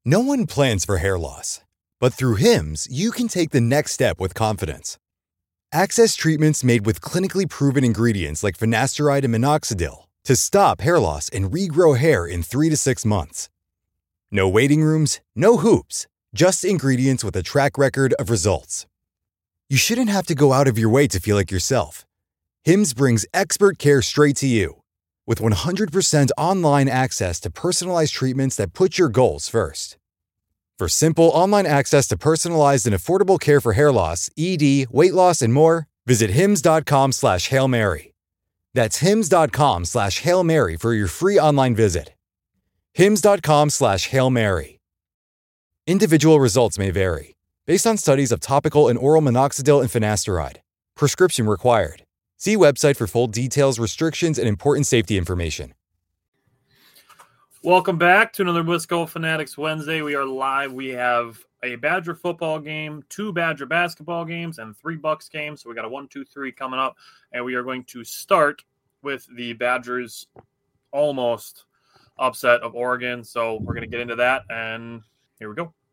No one plans for hair loss, but through Hims, you can take the next step with confidence. Access treatments made with clinically proven ingredients like finasteride and minoxidil to stop hair loss and regrow hair in 3 to 6 months. No waiting rooms, no hoops, just ingredients with a track record of results. You shouldn't have to go out of your way to feel like yourself. Hims brings expert care straight to you. With 100% online access to personalized treatments that put your goals first. For simple online access to personalized and affordable care for hair loss, ED, weight loss, and more, visit hims.com/Hail Mary. That's hims.com/Hail Mary for your free online visit. hims.com/Hail Mary. Individual results may vary, based on studies of topical and oral minoxidil and finasteride. Prescription required. See website for full details, restrictions, and important safety information. Welcome back to another Wisco Fanatics Wednesday. We are live. We have a Badger football game, 2 Badger basketball games, and 3 Bucks games. So we got a 1, 2, 3 coming up, and we are going to start with the Badgers almost upset of Oregon. So we're going to get into that, and here we go.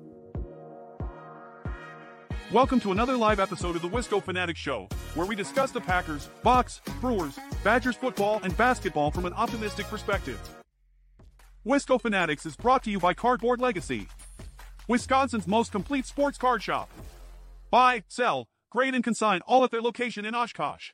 Welcome to another live episode of the Wisco Fanatics Show, where we discuss the Packers, Bucks, Brewers, Badgers football, and basketball from an optimistic perspective. Wisco Fanatics is brought to you by Cardboard Legacy, Wisconsin's most complete sports card shop. Buy, sell, grade, and consign all at their location in Oshkosh.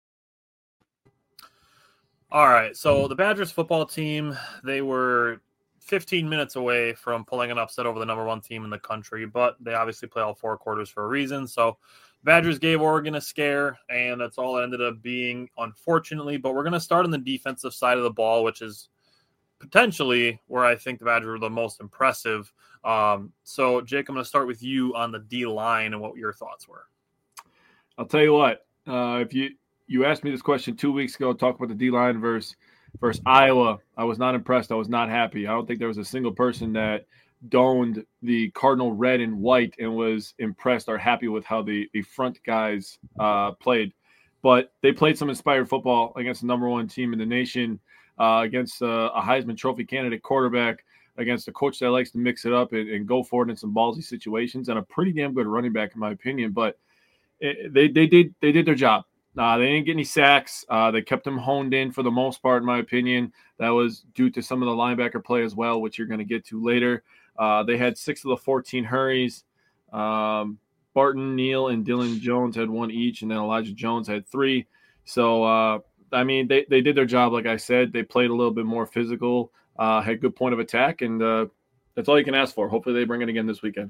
All right, so the Badgers football team, they were 15 minutes away from pulling an upset over the number 1 team in the country, but they obviously play all 4 quarters for a reason. So Badgers gave Oregon a scare, and that's all it ended up being, unfortunately. But we're going to start on the defensive side of the ball, which is potentially where I think the Badgers were the most impressive. So, Jake, I'm going to start with you on the D-line and what your thoughts were. I'll tell you what, if you asked me this question 2 weeks ago, talk about the D-line versus Iowa, I was not impressed. I was not happy. I don't think there was a single person that donned the Cardinal red and white and was impressed or happy with how the front guys played. But they played some inspired football against the number 1 team in the nation, against a Heisman Trophy candidate quarterback, against a coach that likes to mix it up and go for it in some ballsy situations, and a pretty damn good running back, in my opinion. But they did their job. They didn't get any sacks. They kept them honed in for the most part, in my opinion. That was due to some of the linebacker play as well, which you're going to get to later. They had 6 of the 14 hurries. Barton, Neal, and Dylan Jones had 1 each, and then Elijah Jones had 3. So, I mean, they did their job, like I said. They played a little bit more physical, had good point of attack, and that's all you can ask for. Hopefully they bring it again this weekend.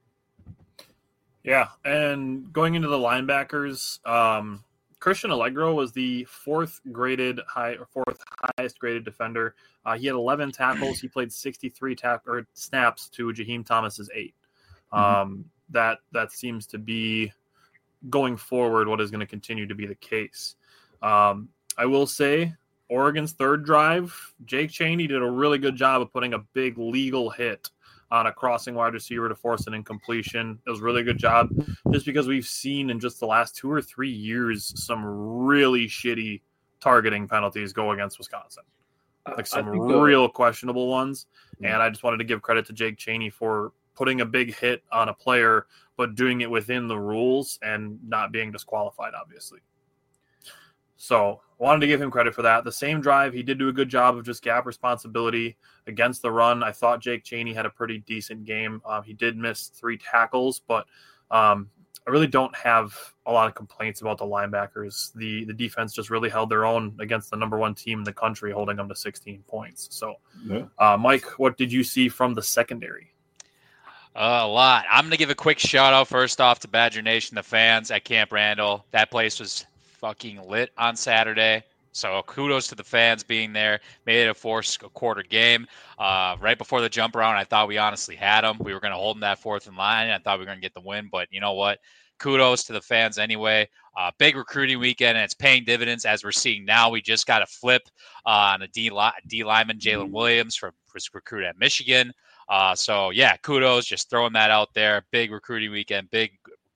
Yeah, and going into the linebackers, Christian Allegro was the 4th highest graded defender. He had 11 tackles. He played 63 snaps to Jaheim Thomas's 8. That seems to be going forward what is going to continue to be the case. I will say Oregon's 3rd drive, Jake Chaney did a really good job of putting a big legal hit on a crossing wide receiver to force an incompletion. It was a really good job just because we've seen in just the last 2 or 3 years some really shitty targeting penalties go against Wisconsin. Like some real questionable ones. Yeah. And I just wanted to give credit to Jake Chaney for putting a big hit on a player, but doing it within the rules and not being disqualified, obviously. So wanted to give him credit for that. The same drive, he did do a good job of just gap responsibility against the run. I thought Jake Chaney had a pretty decent game. He did miss 3 tackles, but I really don't have a lot of complaints about the linebackers. The defense just really held their own against the number 1 team in the country, holding them to 16 points. So, yeah. Mike, what did you see from the secondary? A lot. I'm going to give a quick shout out first off to Badger Nation, the fans at Camp Randall. That place was fucking lit on Saturday. So kudos to the fans being there. Made it a 4-quarter game. Right before the jump around, I thought we honestly had them. We were going to hold them that 4th and line. I thought we were going to get the win. But you know what? Kudos to the fans anyway. Big recruiting weekend, and it's paying dividends as we're seeing now. We just got a flip on a D lineman, Jalen Williams, from recruit at Michigan. So, yeah, kudos. Just throwing that out there. Big recruiting weekend. Big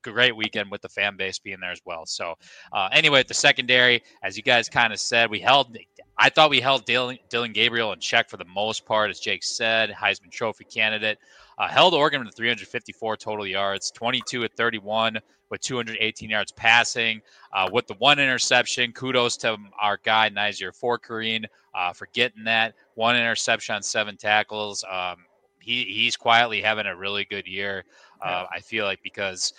great weekend with the fan base being there as well. So anyway, the secondary, as you guys kind of said, I thought we held Dylan Gabriel in check for the most part, as Jake said, Heisman Trophy candidate. Held Oregon to 354 total yards, 22 at 31 with 218 yards passing. With the one interception, kudos to our guy, Nizier Forkarine, for getting that. One interception on 7 tackles. He's quietly having a really good year, I feel like, because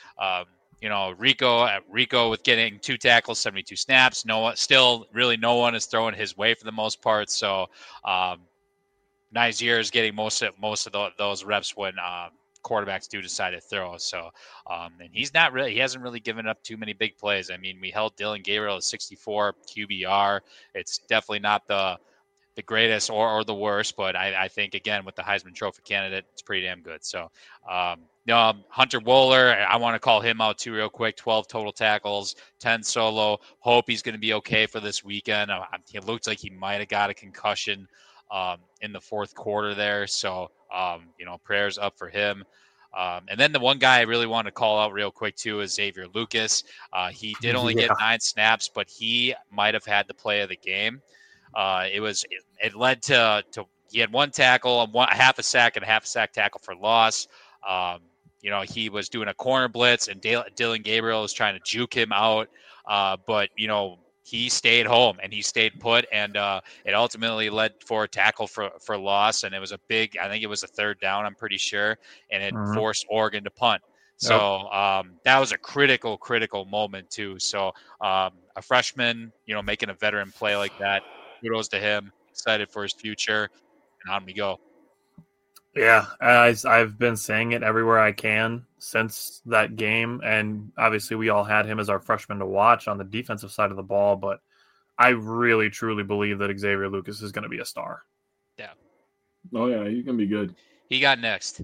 Rico with getting 2 tackles, 72 snaps. No one is throwing his way for the most part. So Nizier is getting most of those reps when quarterbacks do decide to throw. So and he hasn't really given up too many big plays. I mean, we held Dylan Gabriel at 64 QBR. It's definitely not the greatest or the worst, but I think, again, with the Heisman Trophy candidate, it's pretty damn good. So, Hunter Wohler, I want to call him out too real quick. 12 total tackles, 10 solo. Hope he's going to be okay for this weekend. It looks like he might have got a concussion in the fourth quarter there. So, prayers up for him. And then the one guy I really want to call out real quick too is Xavier Lucas. He did only get 9 snaps, but he might have had the play of the game. It led to he had 1 tackle, a half a sack, and a half a sack tackle for loss. He was doing a corner blitz, and Dylan Gabriel was trying to juke him out, but he stayed home and he stayed put, and it ultimately led for a tackle for loss, and it was I think it was a 3rd down, I'm pretty sure, and it forced Oregon to punt. So that was a critical moment too. So a freshman, making a veteran play like that, kudos to him. Excited for his future, and on we go. Yeah, I've been saying it everywhere I can since that game, and obviously we all had him as our freshman to watch on the defensive side of the ball, but I really, truly believe that Xavier Lucas is going to be a star. Yeah. Oh, yeah, he's going to be good. He got next.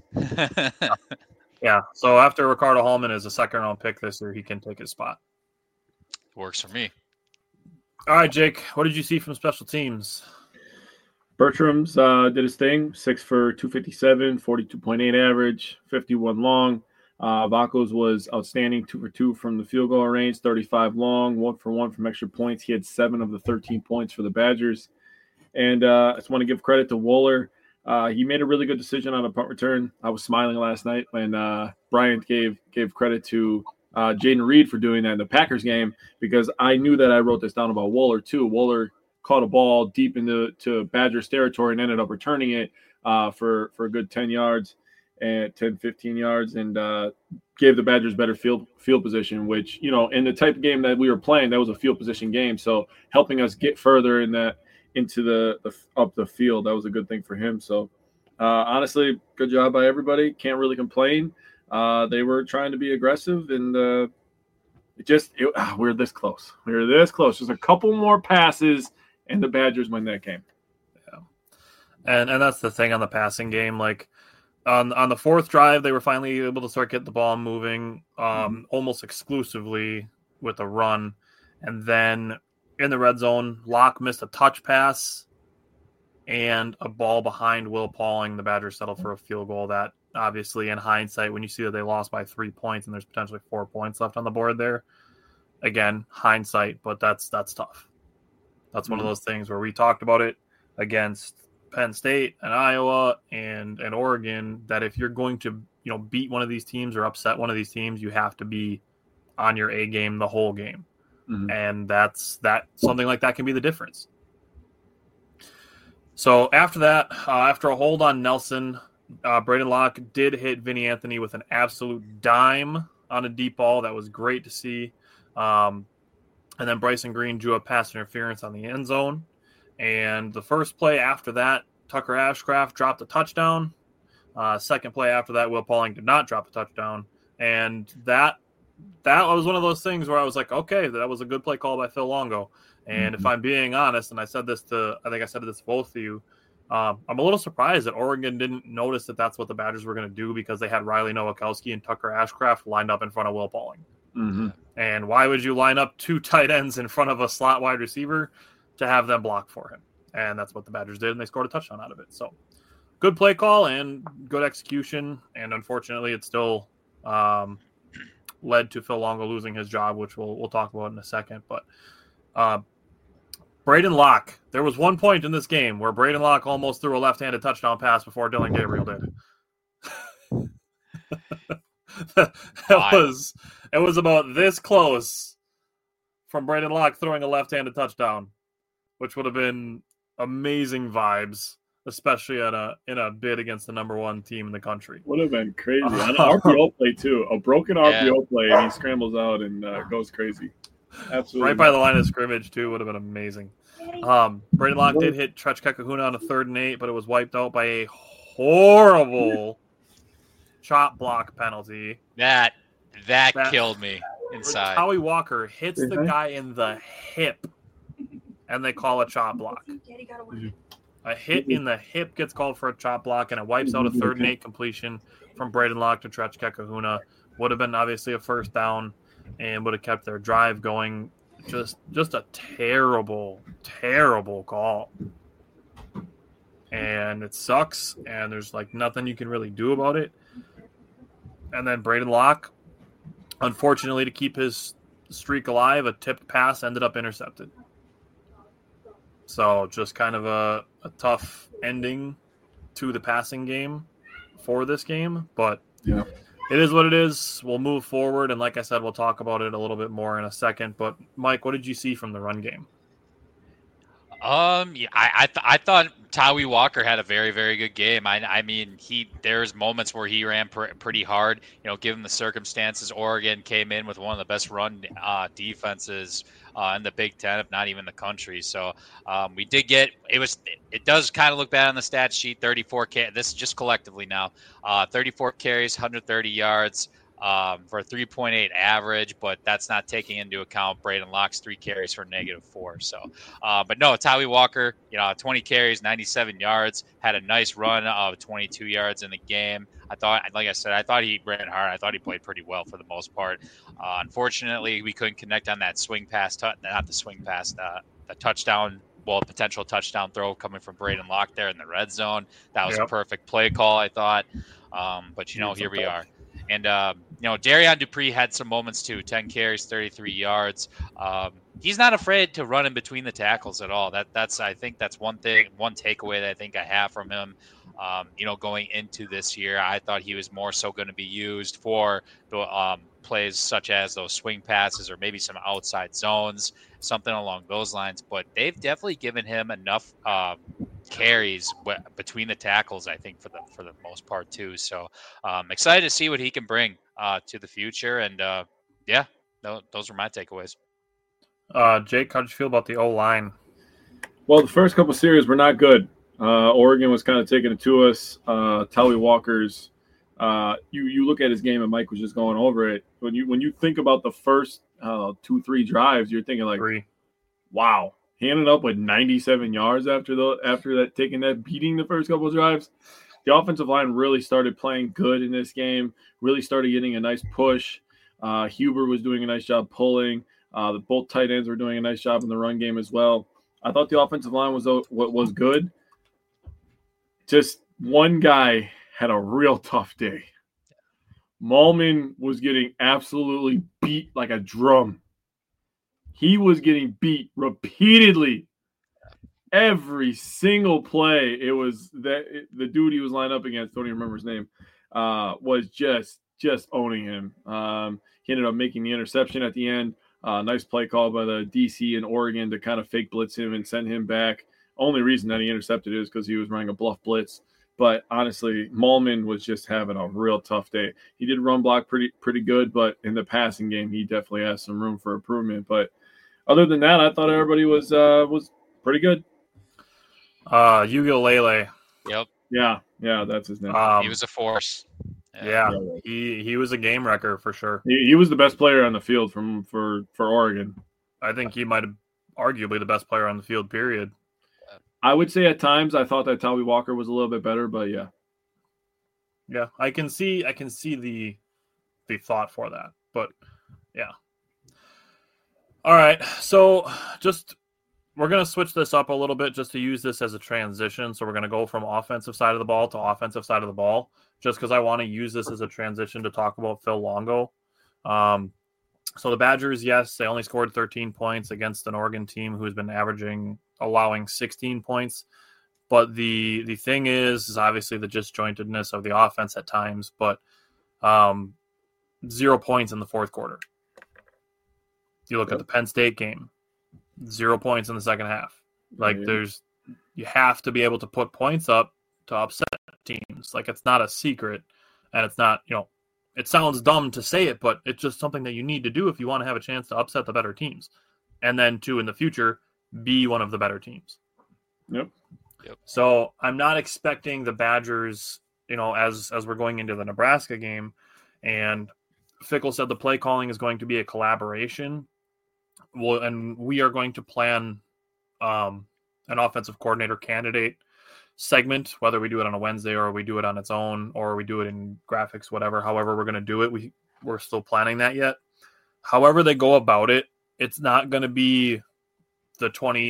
Yeah, so after Ricardo Hallman is a second-round pick this year, he can take his spot. Works for me. All right, Jake, what did you see from special teams? Bertram's did his thing, 6 for 257, 42.8 average, 51 long. Vaco's was outstanding, 2 for 2 from the field goal range, 35 long, 1 for 1 from extra points. He had 7 of the 13 points for the Badgers. And I just want to give credit to Wohler. He made a really good decision on a punt return. I was smiling last night when Bryant gave credit to Jaden Reed for doing that in the Packers game, because I knew that I wrote this down about Wohler too. Wohler caught a ball deep into Badgers territory and ended up returning it for a good 10 yards and 10, 15 yards, and gave the Badgers better field position, which, in the type of game that we were playing, that was a field position game. So helping us get further into the up the field, that was a good thing for him. So honestly, good job by everybody. Can't really complain. They were trying to be aggressive, and we're this close. There's a couple more passes, and the Badgers win that game. Yeah, and that's the thing on the passing game. Like on the 4th drive, they were finally able to start getting the ball moving, almost exclusively with a run, and then in the red zone, Locke missed a touch pass and a ball behind Will Pauling. The Badgers settled for a field goal. That obviously, in hindsight, when you see that they lost by 3 points and there's potentially 4 points left on the board there, again, hindsight, but that's tough. That's one of those things where we talked about it against Penn State and Iowa and Oregon, that if you're going to beat one of these teams or upset one of these teams, you have to be on your A game the whole game. And that's something like that can be the difference. So after that, after a hold on Nelson, Braden Locke did hit Vinny Anthony with an absolute dime on a deep ball. That was great to see. And then Bryson Green drew a pass interference on the end zone. And the first play after that, Tucker Ashcraft dropped a touchdown. Second play after that, Will Pauling did not drop a touchdown. And that was one of those things where I was like, okay, that was a good play call by Phil Longo. And if I'm being honest, and I think I said this to both of you, I'm a little surprised that Oregon didn't notice that that's what the Badgers were going to do, because they had Riley Nowakowski and Tucker Ashcraft lined up in front of Will Pauling. And why would you line up 2 tight ends in front of a slot wide receiver? To have them block for him. And that's what the Badgers did, and they scored a touchdown out of it. So good play call and good execution. And unfortunately, it still led to Phil Longo losing his job, which we'll talk about in a second. But Braden Locke, there was one point in this game where Braden Locke almost threw a left-handed touchdown pass before Dylan Gabriel did. It was about this close from Braden Locke throwing a left-handed touchdown, which would have been amazing vibes, especially in a bid against the number one team in the country. Would have been crazy. On an RPO play too, a broken RPO play, and he scrambles out and goes crazy. Absolutely, right by the line of scrimmage too, would have been amazing. Braden Locke did hit Trech Kahuna on a 3rd and 8, but it was wiped out by a horrible chop block penalty. That killed me inside. Howie Walker hits the guy in the hip, and they call a chop block. A hit in the hip gets called for a chop block, and it wipes out a 3rd and 8 completion from Braden Locke to Trech Kahuna. Would have been obviously a first down and would have kept their drive going. Just a terrible, terrible call. And it sucks, and there's like nothing you can really do about it. And then Braden Locke, unfortunately, to keep his streak alive, a tipped pass ended up intercepted. So just kind of a tough ending to the passing game for this game. But yeah, it is what it is. We'll move forward. And like I said, we'll talk about it a little bit more in a second. But Mike, what did you see from the run game? Yeah, I thought Tawi Walker had a very, very good game. I mean, there's moments where he ran pretty hard. Given the circumstances, Oregon came in with one of the best run defenses in the Big Ten, if not even the country. So we did get it does kind of look bad on the stat sheet. 34 this is just collectively now. 34 carries, 130 yards. For a 3.8 average, but that's not taking into account Braden Locke's 3 carries for -4. So, but no, Tawi Walker, 20 carries, 97 yards, had a nice run of 22 yards in the game. I thought he ran hard. I thought he played pretty well for the most part. Unfortunately, we couldn't connect on that swing pass, the touchdown. Well, potential touchdown throw coming from Braden Locke there in the red zone. That was a perfect play call, I thought. But here we are. And, Darian Dupree had some moments too, 10 carries, 33 yards. He's not afraid to run in between the tackles at all. I think that's one takeaway that I think I have from him. Going into this year, I thought he was more so going to be used for the plays such as those swing passes or maybe some outside zones, something along those lines. But they've definitely given him enough carries between the tackles, I think, for the most part too. So excited to see what he can bring to the future. And those are my takeaways. Jake, how'd you feel about the O-line? Well, the first couple series were not good. Oregon was kind of taking it to us. Tawi Walker's, you look at his game, and Mike was just going over it. When you think about the first 2-3 drives, you're thinking like, 3. Wow, he ended up with 97 yards after that, taking that beating the first couple of drives. The offensive line really started playing good in this game. Really started getting a nice push. Huber was doing a nice job pulling. Both tight ends were doing a nice job in the run game as well. I thought the offensive line was good. Just one guy had a real tough day. Malman was getting absolutely beat like a drum. He was getting beat repeatedly. Every single play, it was that the dude he was lined up against, don't even remember his name, was just owning him. He ended up making the interception at the end. Nice play call by the DC in Oregon to kind of fake blitz him and send him back. Only reason that he intercepted is because he was running a bluff blitz. But honestly, Malman was just having a real tough day. He did run block pretty good, but in the passing game, he definitely has some room for improvement. But other than that, I thought everybody was pretty good. Uiagalelei. Yep. Yeah, that's his name. He was a force. Yeah, he was a game wrecker for sure. He was the best player on the field for Oregon. I think he might have arguably the best player on the field, period. I would say at times I thought that Tawi Walker was a little bit better, but yeah. Yeah, I can see the thought for that, but yeah. All right, so we're going to switch this up a little bit just to use this as a transition. So we're going to go from offensive side of the ball to offensive side of the ball, just because I want to use this as a transition to talk about Phil Longo. So the Badgers, yes, they only scored 13 points against an Oregon team who's been allowing 16 points. But the thing is obviously the disjointedness of the offense at times, but 0 points in the fourth quarter. You look at the Penn State game, 0 points in the second half. Like you have to be able to put points up to upset teams. Like it's not a secret, and it's not, it sounds dumb to say it, but it's just something that you need to do if you want to have a chance to upset the better teams. And then to, in the future, be one of the better teams. Yep. So I'm not expecting the Badgers, as we're going into the Nebraska game, and Fickell said the play calling is going to be a collaboration. Well, and we are going to plan an offensive coordinator candidate segment, whether we do it on a Wednesday or we do it on its own or we do it in graphics, however we're going to do it. We're still planning that yet. However they go about it, it's not going to be the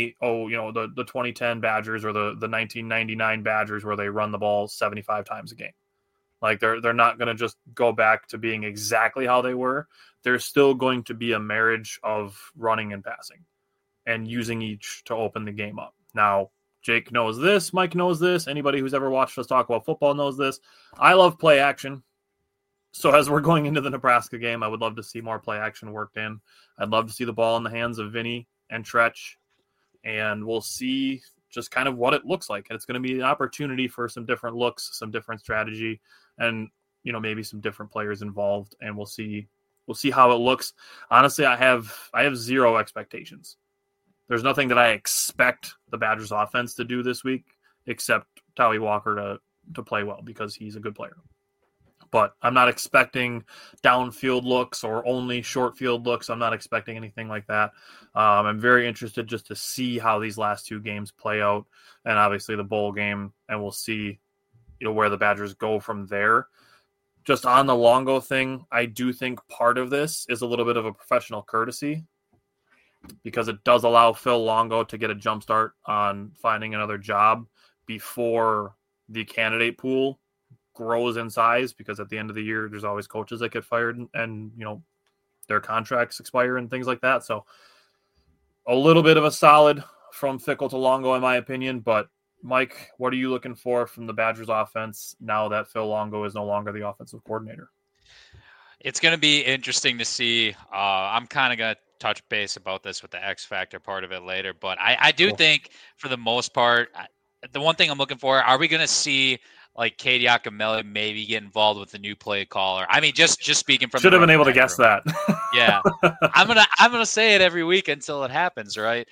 2010 Badgers or the 1999 Badgers where they run the ball 75 times a game. Like they're not going to just go back to being exactly how they were. There's still going to be a marriage of running and passing and using each to open the game up. Now, Jake knows this. Mike knows this. Anybody who's ever watched us talk about football knows this. I love play action. So as we're going into the Nebraska game, I would love to see more play action worked in. I'd love to see the ball in the hands of Vinny and Tretch. And we'll see just kind of what it looks like. And it's going to be an opportunity for some different looks, some different strategy, and maybe some different players involved. And we'll see how it looks. Honestly, I have zero expectations. There's nothing that I expect the Badgers offense to do this week except Tally Walker to play well because he's a good player. But I'm not expecting downfield looks or only short field looks. I'm not expecting anything like that. I'm very interested just to see how these last two games play out, and obviously the bowl game, and we'll see where the Badgers go from there. Just on the Longo thing, I do think part of this is a little bit of a professional courtesy because it does allow Phil Longo to get a jump start on finding another job before the candidate pool grows in size, because at the end of the year, there's always coaches that get fired and their contracts expire and things like that. So a little bit of a solid from Fickell to Longo, in my opinion. But Mike, what are you looking for from the Badgers offense now that Phil Longo is no longer the offensive coordinator? It's going to be interesting to see. I'm kind of going to touch base about this with the X Factor part of it later. But I do think for the most part, the one thing I'm looking for, are we going to see like Katie Iacomelli maybe get involved with the new play caller? I mean, just speaking from should have been able to guess that. Yeah, I'm gonna say it every week until it happens, right?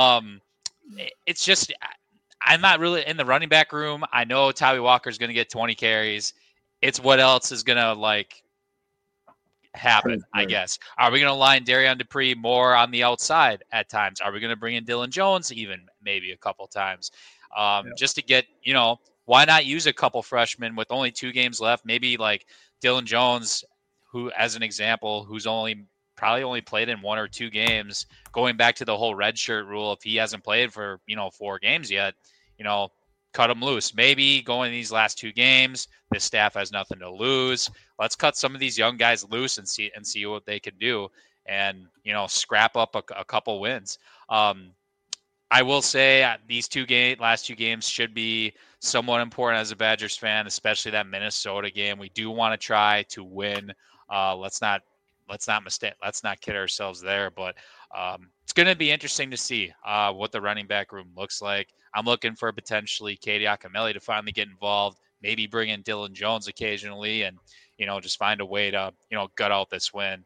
It's just I'm not really in the running back room. I know Tally Walker is gonna get 20 carries. It's what else is gonna happen, I guess. Are we gonna line Darian Dupree more on the outside at times? Are we gonna bring in Dylan Jones even maybe a couple times, just to get why not use a couple freshmen with only 2 games left? Maybe like Dylan Jones, who, as an example, who's probably only played in 1 or 2 games, going back to the whole red shirt rule. If he hasn't played for, 4 games yet, cut him loose. Maybe going these last 2 games, this staff has nothing to lose. Let's cut some of these young guys loose and see what they can do and, scrap up a couple wins. I will say these last 2 games should be somewhat important as a Badgers fan, especially that Minnesota game. We do want to try to win. Let's not kid ourselves there, but it's going to be interesting to see what the running back room looks like. I'm looking for potentially Katie Iacomelli to finally get involved, maybe bring in Dylan Jones occasionally, and just find a way to gut out this win.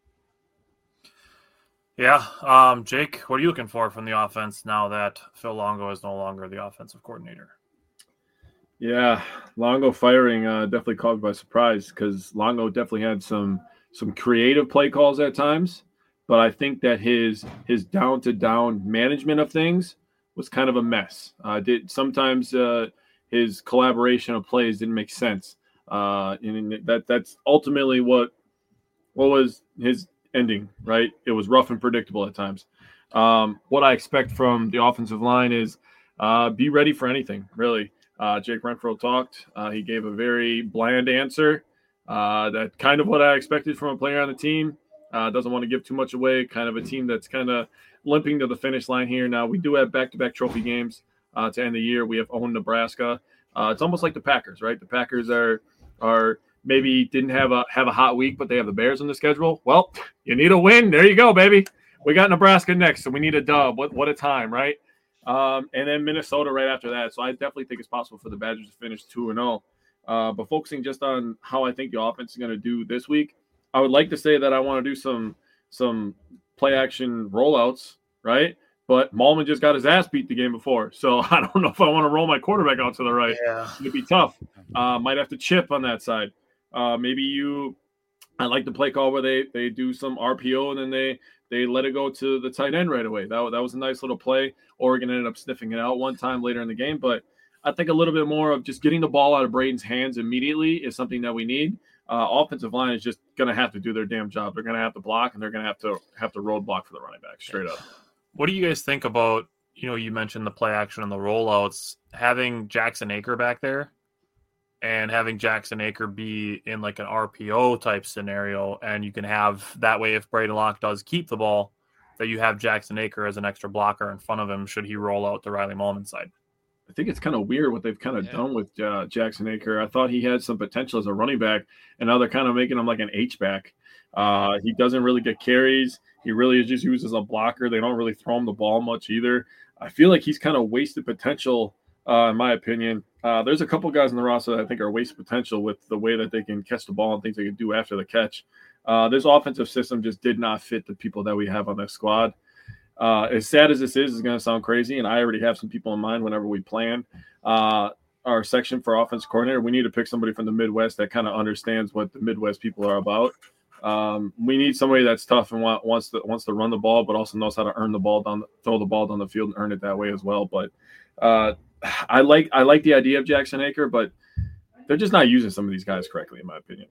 Yeah. Jake, what are you looking for from the offense now that Phil Longo is no longer the offensive coordinator? Yeah, Longo firing definitely caught me by surprise because Longo definitely had some creative play calls at times, but I think that his down-to-down management of things was kind of a mess. Sometimes his collaboration of plays didn't make sense, and that's ultimately what was his ending, right? It was rough and predictable at times. What I expect from the offensive line is be ready for anything, really. Jake Renfro talked. He gave a very bland answer. That's kind of what I expected from a player on the team. Doesn't want to give too much away. Kind of a team that's kind of limping to the finish line here. Now, we do have back-to-back trophy games to end the year. We have owned Nebraska. It's almost like the Packers, right? The Packers are maybe didn't have a hot week, but they have the Bears on the schedule. Well, you need a win. There you go, baby. We got Nebraska next, so we need a dub. What a time, right? And then Minnesota right after that. So I definitely think it's possible for the Badgers to finish 2-0. But focusing just on how I think the offense is going to do this week, I would like to say that I want to do some play action rollouts, right? But Malman just got his ass beat the game before, so I don't know if I want to roll my quarterback out to the right. Yeah. It'd be tough. Might have to chip on that side. I like the play call where they do some RPO and then they let it go to the tight end right away. That was a nice little play. Oregon ended up sniffing it out one time later in the game, but I think a little bit more of just getting the ball out of Braden's hands immediately is something that we need. Offensive line is just going to have to do their damn job. They're going to have to block, and they're going to have to roadblock for the running back straight up. What do you guys think about, you mentioned the play action and the rollouts, having Jackson Aker back there and having Jackson Aker be in like an RPO type scenario, and you can have that way if Braden Locke does keep the ball, that you have Jackson Aker as an extra blocker in front of him should he roll out the Riley Malman side. I think it's kind of weird what they've kind of done with Jackson Aker. I thought he had some potential as a running back, and now they're kind of making him like an H-back. He doesn't really get carries. He really is just used as a blocker. They don't really throw him the ball much either. I feel like he's kind of wasted potential, in my opinion. There's a couple guys in the roster that I think are wasted potential with the way that they can catch the ball and things they can do after the catch. This offensive system just did not fit the people that we have on this squad. As sad as this is, it's going to sound crazy, and I already have some people in mind whenever we plan our section for offense coordinator. We need to pick somebody from the Midwest that kind of understands what the Midwest people are about. We need somebody that's tough and wants to run the ball, but also knows how to throw the ball down the field and earn it that way as well. But I like the idea of Jackson Aker, but they're just not using some of these guys correctly, in my opinion.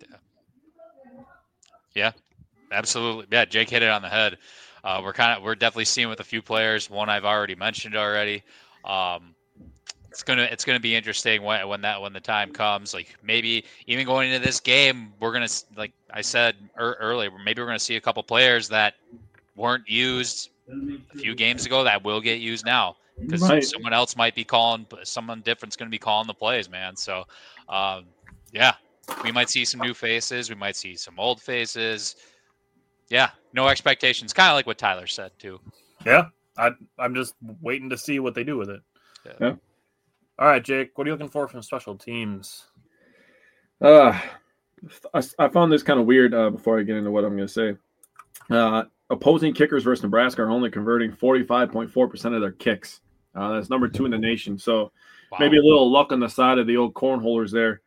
Yeah, absolutely. Yeah, Jake hit it on the head. We're definitely seeing with a few players. One I've already mentioned already. It's gonna be interesting when the time comes. Like maybe even going into this game, we're gonna, like I said earlier, maybe we're gonna see a couple players that weren't used a few games ago that will get used now because someone else might be calling. Someone different's gonna be calling the plays, man. So, yeah, we might see some new faces. We might see some old faces. Yeah, no expectations. Kind of like what Tyler said too. Yeah, I'm just waiting to see what they do with it. Yeah. All right, Jake, what are you looking for from special teams? I found this kind of weird before I get into what I'm going to say. Opposing kickers versus Nebraska are only converting 45.4% of their kicks. That's number 2 in the nation. So maybe a little luck on the side of the old cornholers there.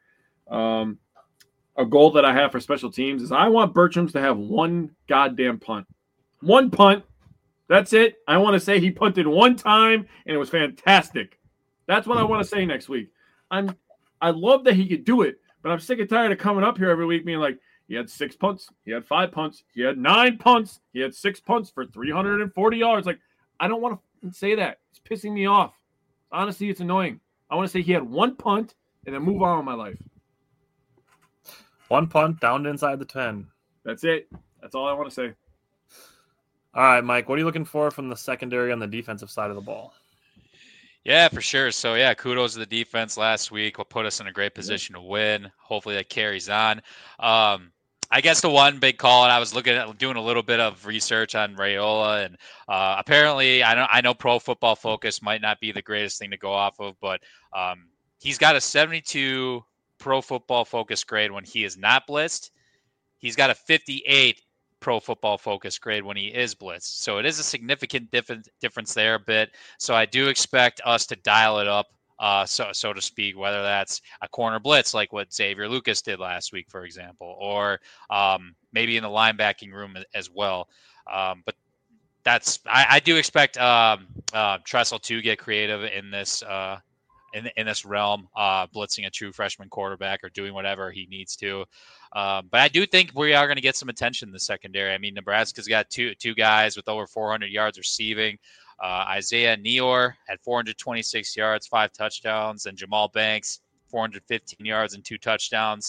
A goal that I have for special teams is I want Bertram's to have one goddamn punt. One punt. That's it. I want to say he punted one time, and it was fantastic. That's what I want to say next week. I love that he could do it, but I'm sick and tired of coming up here every week being like, he had 6 punts, he had 5 punts, he had 9 punts, he had 6 punts for 340 yards. Like, I don't want to say that. It's pissing me off. Honestly, it's annoying. I want to say he had 1 punt and then move on with my life. 1 punt down inside the 10. That's it. That's all I want to say. All right, Mike, what are you looking for from the secondary on the defensive side of the ball? Yeah, for sure. So, yeah, kudos to the defense last week. Will put us in a great position to win. Hopefully that carries on. I guess the one big call, and I was doing a little bit of research on Raiola, and apparently I know Pro Football Focus might not be the greatest thing to go off of, but he's got a 72 Pro Football Focus grade when he is not blitzed. He's got a 58 Pro Football Focus grade when he is blitzed. So it is a significant difference there a bit. So I do expect us to dial it up, so to speak, whether that's a corner blitz like what Xavier Lucas did last week, for example, or maybe in the linebacking room as well. But I do expect Tressel to get creative in this in this realm, blitzing a true freshman quarterback or doing whatever he needs to. But I do think we are going to get some attention in the secondary. I mean, Nebraska's got two guys with over 400 yards receiving. Isaiah Neor had 426 yards, 5 touchdowns, and Jamal Banks, 415 yards and 2 touchdowns.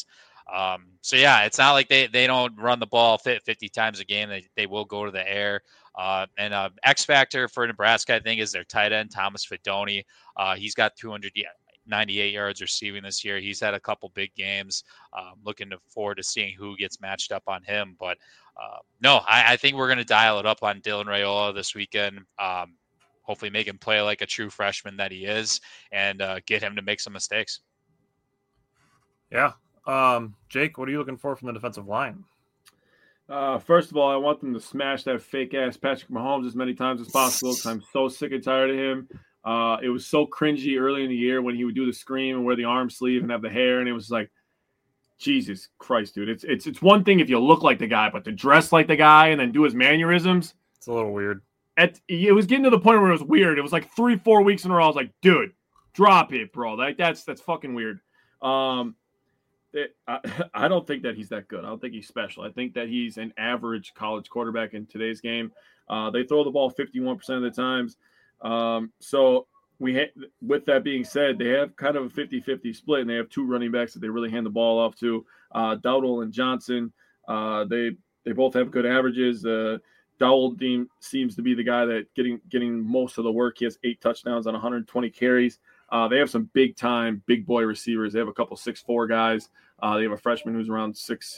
So yeah, it's not like they don't run the ball 50 times a game. They will go to the air. And X factor for Nebraska, I think, is their tight end Thomas Fidone. He's got 298 yards receiving this year. He's had a couple big games. Looking forward to seeing who gets matched up on him. But no, I think we're going to dial it up on Dylan Raiola this weekend. Hopefully make him play like a true freshman that he is, and get him to make some mistakes. Yeah. Jake, what are you looking for from the defensive line? First of all, I want them to smash that fake-ass Patrick Mahomes as many times as possible because I'm so sick and tired of him. It was so cringy early in the year when he would do the scream and wear the arm sleeve and have the hair, and it was like, Jesus Christ, dude. It's one thing if you look like the guy, but to dress like the guy and then do his mannerisms, it's a little weird. It was getting to the point where it was weird. It was like 3-4 weeks in a row. I was like, dude, drop it, bro. That's fucking weird. I don't think that he's that good. I don't think he's special. I think that he's an average college quarterback in today's game. They throw the ball 51% of the times. So with that being said, they have kind of a 50-50 split, and they have two running backs that they really hand the ball off to, Dowdle and Johnson. They both have good averages. Dowdle seems to be the guy that getting most of the work. He has 8 touchdowns on 120 carries. They have some big-time, big boy receivers. They have a couple 6'4" guys. They have a freshman who's around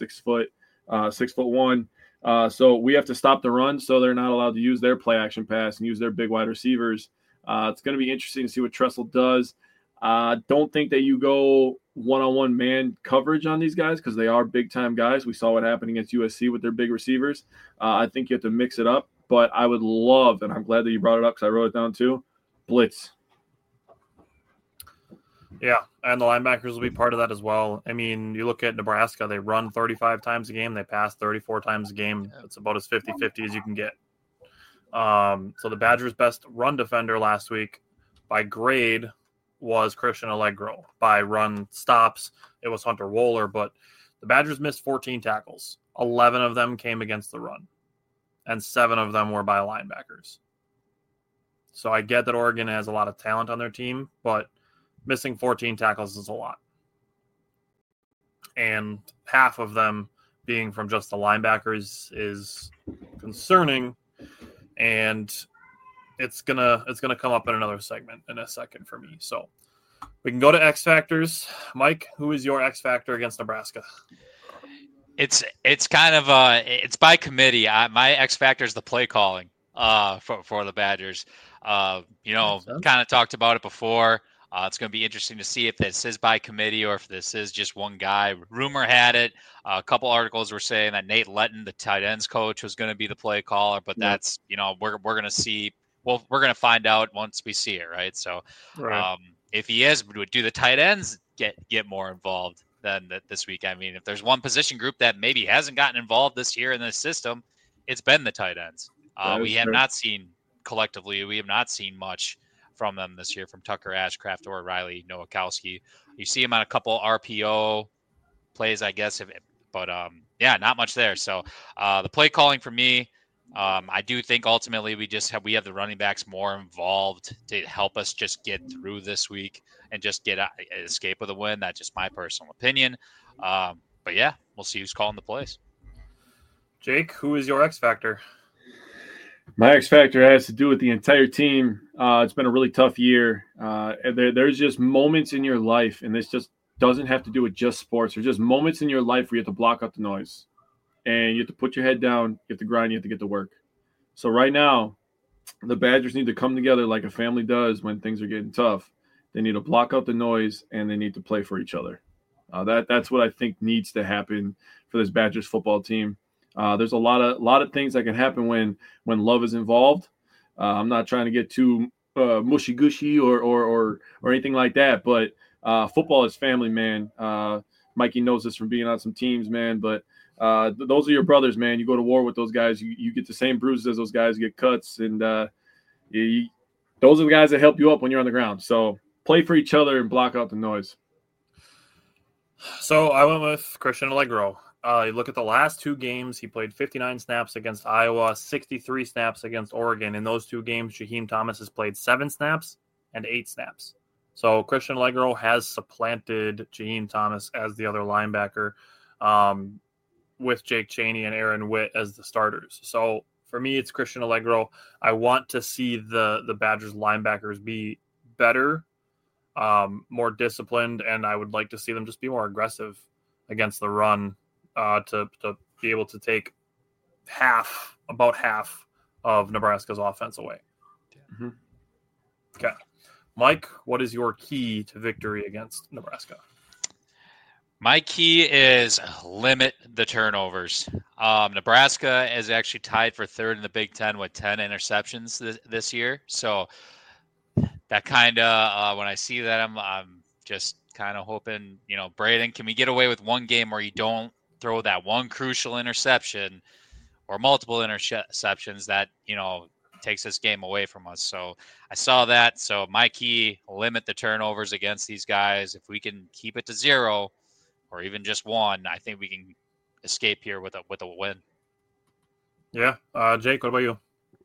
6'1". So we have to stop the run, so they're not allowed to use their play-action pass and use their big wide receivers. It's going to be interesting to see what Tressel does. Don't think that you go one-on-one man coverage on these guys because they are big-time guys. We saw what happened against USC with their big receivers. I think you have to mix it up, but I would love, and I'm glad that you brought it up because I wrote it down too, blitz. Yeah, and the linebackers will be part of that as well. I mean, you look at Nebraska, they run 35 times a game. They pass 34 times a game. It's about as 50-50 as you can get. So the Badgers' best run defender last week by grade was Christian Allegro. By run stops, it was Hunter Wohler. But the Badgers missed 14 tackles. 11 of them came against the run, and 7 of them were by linebackers. So I get that Oregon has a lot of talent on their team, but missing 14 tackles is a lot. And half of them being from just the linebackers is concerning. And it's gonna come up in another segment in a second for me. So we can go to X Factors. Mike, who is your X Factor against Nebraska? It's kind of it's by committee. My X Factor is the play calling for the Badgers. Kind of talked about it before. It's going to be interesting to see if this is by committee or if this is just one guy. Rumor had it. A couple articles were saying that Nate Letton, the tight ends coach, was going to be the play caller, but that's, we're going to see. Well, we're going to find out once we see it, right? So if he is, do the tight ends get more involved than this week? I mean, if there's one position group that maybe hasn't gotten involved this year in this system, it's been the tight ends. We have not seen much from them this year, from Tucker Ashcraft or Riley Nowakowski. You see him on a couple RPO plays, I guess, but not much there. So the play calling for me, I do think ultimately we have the running backs more involved to help us just get through this week and just get escape with a win. That's just my personal opinion. But yeah, we'll see who's calling the plays. Jake, who is your X Factor? My X Factor has to do with the entire team. It's been a really tough year. There's just moments in your life, and this just doesn't have to do with just sports. There's just moments in your life where you have to block out the noise. And you have to put your head down, you have to grind, you have to get to work. So right now, the Badgers need to come together like a family does when things are getting tough. They need to block out the noise, and they need to play for each other. That's what I think needs to happen for this Badgers football team. There's a lot of things that can happen when love is involved. I'm not trying to get too mushy-gushy or anything like that, but football is family, man. Mikey knows this from being on some teams, man, but those are your brothers, man. You go to war with those guys. You get the same bruises as those guys. You get cuts, and those are the guys that help you up when you're on the ground. So play for each other and block out the noise. So I went with Christian Allegro. You look at the last 2 games, he played 59 snaps against Iowa, 63 snaps against Oregon. In those 2 games, Jaheim Thomas has played 7 snaps and 8 snaps. So Christian Allegro has supplanted Jaheim Thomas as the other linebacker, with Jake Chaney and Aaron Witt as the starters. So for me, it's Christian Allegro. I want to see the Badgers linebackers be better, more disciplined, and I would like to see them just be more aggressive against the run, to be able to take about half of Nebraska's offense away. Mm-hmm. Okay. Mike, what is your key to victory against Nebraska? My key is limit the turnovers. Nebraska is actually tied for third in the Big Ten with 10 interceptions this year. So that kind of, when I see that, I'm just kind of hoping, Braden, can we get away with one game where you don't throw that one crucial interception or multiple interceptions that, takes this game away from us. So I saw that. So my key, limit the turnovers against these guys. If we can keep it to 0 or even just 1, I think we can escape here with a win. Yeah. Jake, what about you?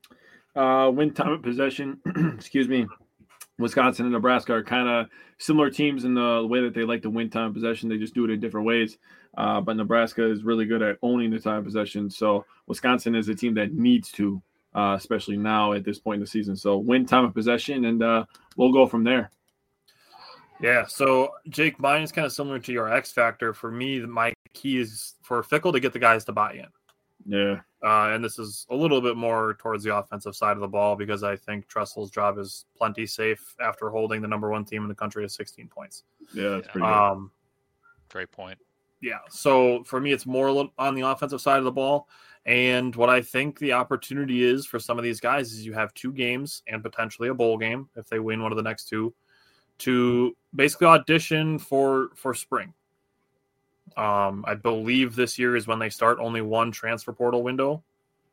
Win time of possession, excuse me. Wisconsin and Nebraska are kind of similar teams in the way that they like to win time of possession. They just do it in different ways. But Nebraska is really good at owning the time of possession. So Wisconsin is a team that needs to, especially now at this point in the season. So win time of possession, and we'll go from there. Yeah, so Jake, mine is kind of similar to your X factor. For me, my key is for Fickell to get the guys to buy in. Yeah. And this is a little bit more towards the offensive side of the ball because I think Tressel's job is plenty safe after holding the number 1 team in the country to 16 points. Yeah, that's pretty good. Great point. Yeah, so for me, it's more on the offensive side of the ball. And what I think the opportunity is for some of these guys is you have 2 games and potentially a bowl game if they win one of the next 2 to basically audition for spring. I believe this year is when they start only 1 transfer portal window.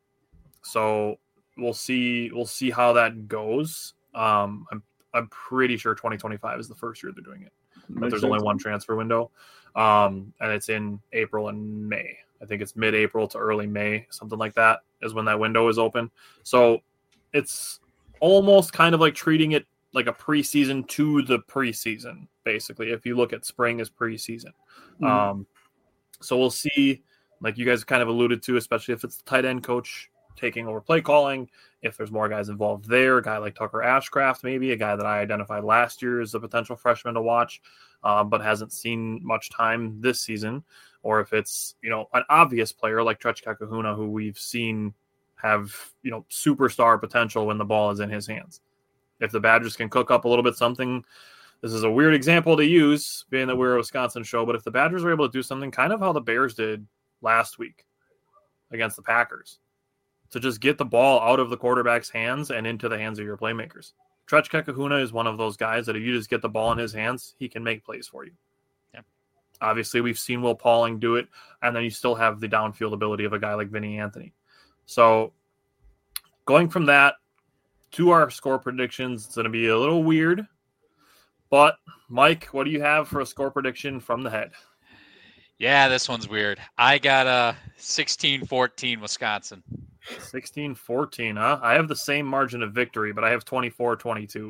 So we'll see how that goes. I'm pretty sure 2025 is the first year they're doing it. But there's only 1 transfer window. And it's in April and May. I think it's mid-April to early May, something like that is when that window is open. So it's almost kind of like treating it like a preseason to the preseason, basically, if you look at spring as preseason. Mm-hmm. So we'll see, like you guys kind of alluded to, especially if it's the tight end coach taking over play calling, if there's more guys involved there, a guy like Tucker Ashcraft, maybe a guy that I identified last year as a potential freshman to watch, but hasn't seen much time this season, or if it's, an obvious player like Trechka Kahuna, who we've seen have, superstar potential when the ball is in his hands. If the Badgers can cook up a little bit something, this is a weird example to use, being that we're a Wisconsin show, but if the Badgers are able to do something kind of how the Bears did last week against the Packers, to just get the ball out of the quarterback's hands and into the hands of your playmakers. Trechka Kahuna is one of those guys that if you just get the ball in his hands, he can make plays for you. Yeah. Obviously, we've seen Will Pauling do it, and then you still have the downfield ability of a guy like Vinny Anthony. So going from that to our score predictions, it's going to be a little weird. But, Mike, what do you have for a score prediction from the head? Yeah, this one's weird. I got 16-14 Wisconsin. 16-14, huh? I have the same margin of victory, but I have 24-22.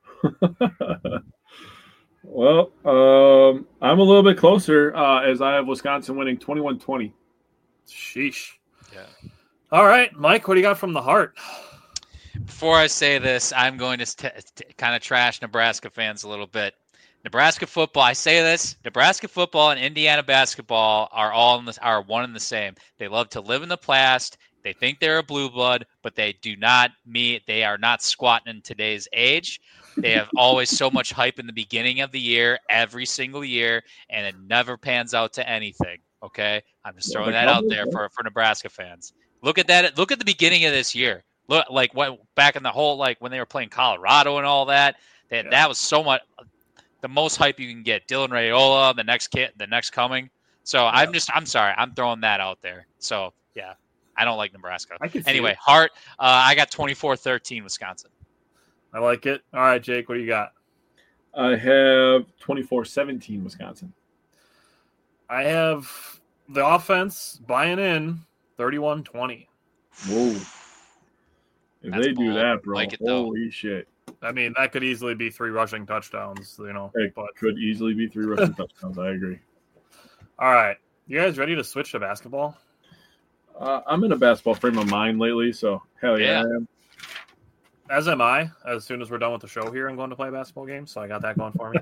Well, I'm a little bit closer as I have Wisconsin winning 21-20. Sheesh. Yeah. All right, Mike, what do you got from the heart? Before I say this, I'm going to kind of trash Nebraska fans a little bit. Nebraska football, I say this, Nebraska football and Indiana basketball are one and the same. They love to live in the past. They think they're a blue blood, but they are not squatting in today's age. They have always so much hype in the beginning of the year, every single year, and it never pans out to anything. Okay? I'm just throwing that out there for Nebraska fans. Look at that. Look at the beginning of this year. Look, like back in the whole, like when they were playing Colorado and all that. That was so much the most hype you can get. Dylan Raiola, the next coming. So yeah. I'm sorry, I'm throwing that out there. So yeah, I don't like Nebraska. Anyway, Hart, I got 24-13 Wisconsin. I like it. All right, Jake, what do you got? I have 24-17 Wisconsin. I have the offense buying in 31-20. Whoa. If they do that, bro, like it, holy shit. I mean, that could easily be 3 rushing touchdowns, It but could easily be 3 rushing touchdowns. I agree. all right. You guys ready to switch to basketball? I'm in a basketball frame of mind lately, so hell yeah, Yeah. I am. As am I. As soon as we're done with the show here, I'm going to play a basketball game, so I got that going for me.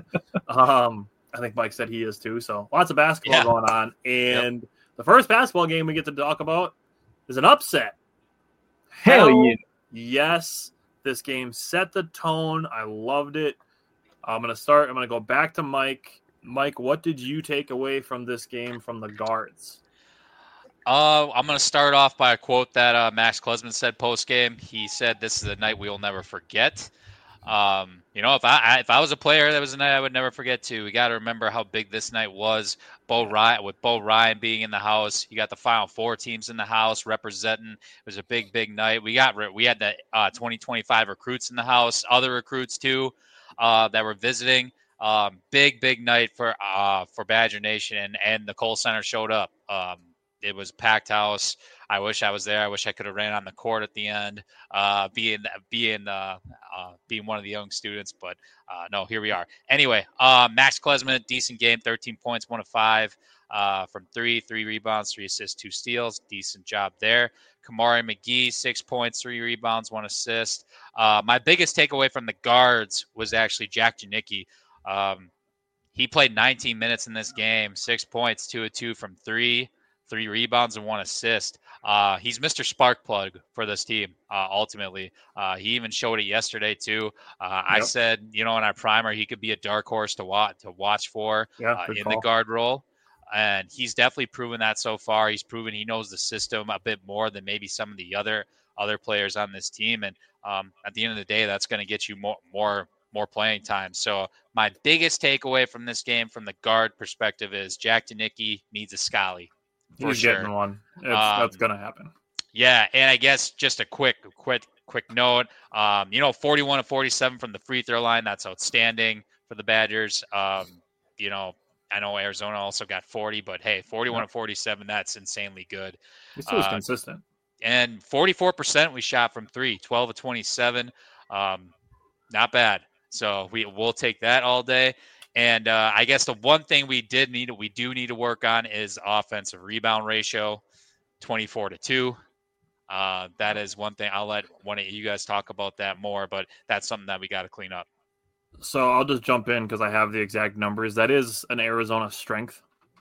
I think Mike said he is too, so lots of basketball going on. And the first basketball game we get to talk about is an upset. Hell yeah. Yes, this game set the tone. I loved it. I'm going to go back to Mike. Mike, what did you take away from this game from the guards? I'm going to start off by a quote that Max Klesman said post-game. He said, "This is a night we will never forget." If I was a player, that was a night I would never forget too. We got to remember how big this night was. With Bo Ryan being in the house, you got the Final Four teams in the house representing. It was a big, big night. We had the 2025 recruits in the house, other recruits too that were visiting. Big night for Badger Nation, and the Kohl Center showed up. It was a packed house. I wish I was there. I wish I could have ran on the court at the end, being one of the young students. But no, here we are. Anyway, Max Klesman, decent game, 13 points, 1 of 5 from 3 rebounds, 3 assists, 2 steals. Decent job there. Kamari McGee, 6 points, 3 rebounds, 1 assist. My biggest takeaway from the guards was actually Jack Janicki. He played 19 minutes in this game, 6 points, 2 of 2 from 3 rebounds, and 1 assist. He's Mr. Spark Plug for this team, ultimately. He even showed it yesterday, too. I said, in our primer, he could be a dark horse to watch for in the guard role. And he's definitely proven that so far. He's proven he knows the system a bit more than maybe some of the other players on this team. And at the end of the day, that's going to get you more playing time. So my biggest takeaway from this game from the guard perspective is Jack Janicki needs a Scully. He's getting one. That's going to happen. Yeah, and I guess just a quick note, 41 of 47 from the free throw line. That's outstanding for the Badgers. I know Arizona also got 40, but hey, 41 of 47, that's insanely good. He still was consistent. And 44% we shot from 3, 12 of 27. Not bad. So we'll take that all day. And I guess the one thing we do need to work on is offensive rebound ratio, 24-2. That is one thing. I'll let one of you guys talk about that more, but that's something that we got to clean up. So I'll just jump in because I have the exact numbers. That is an Arizona strength.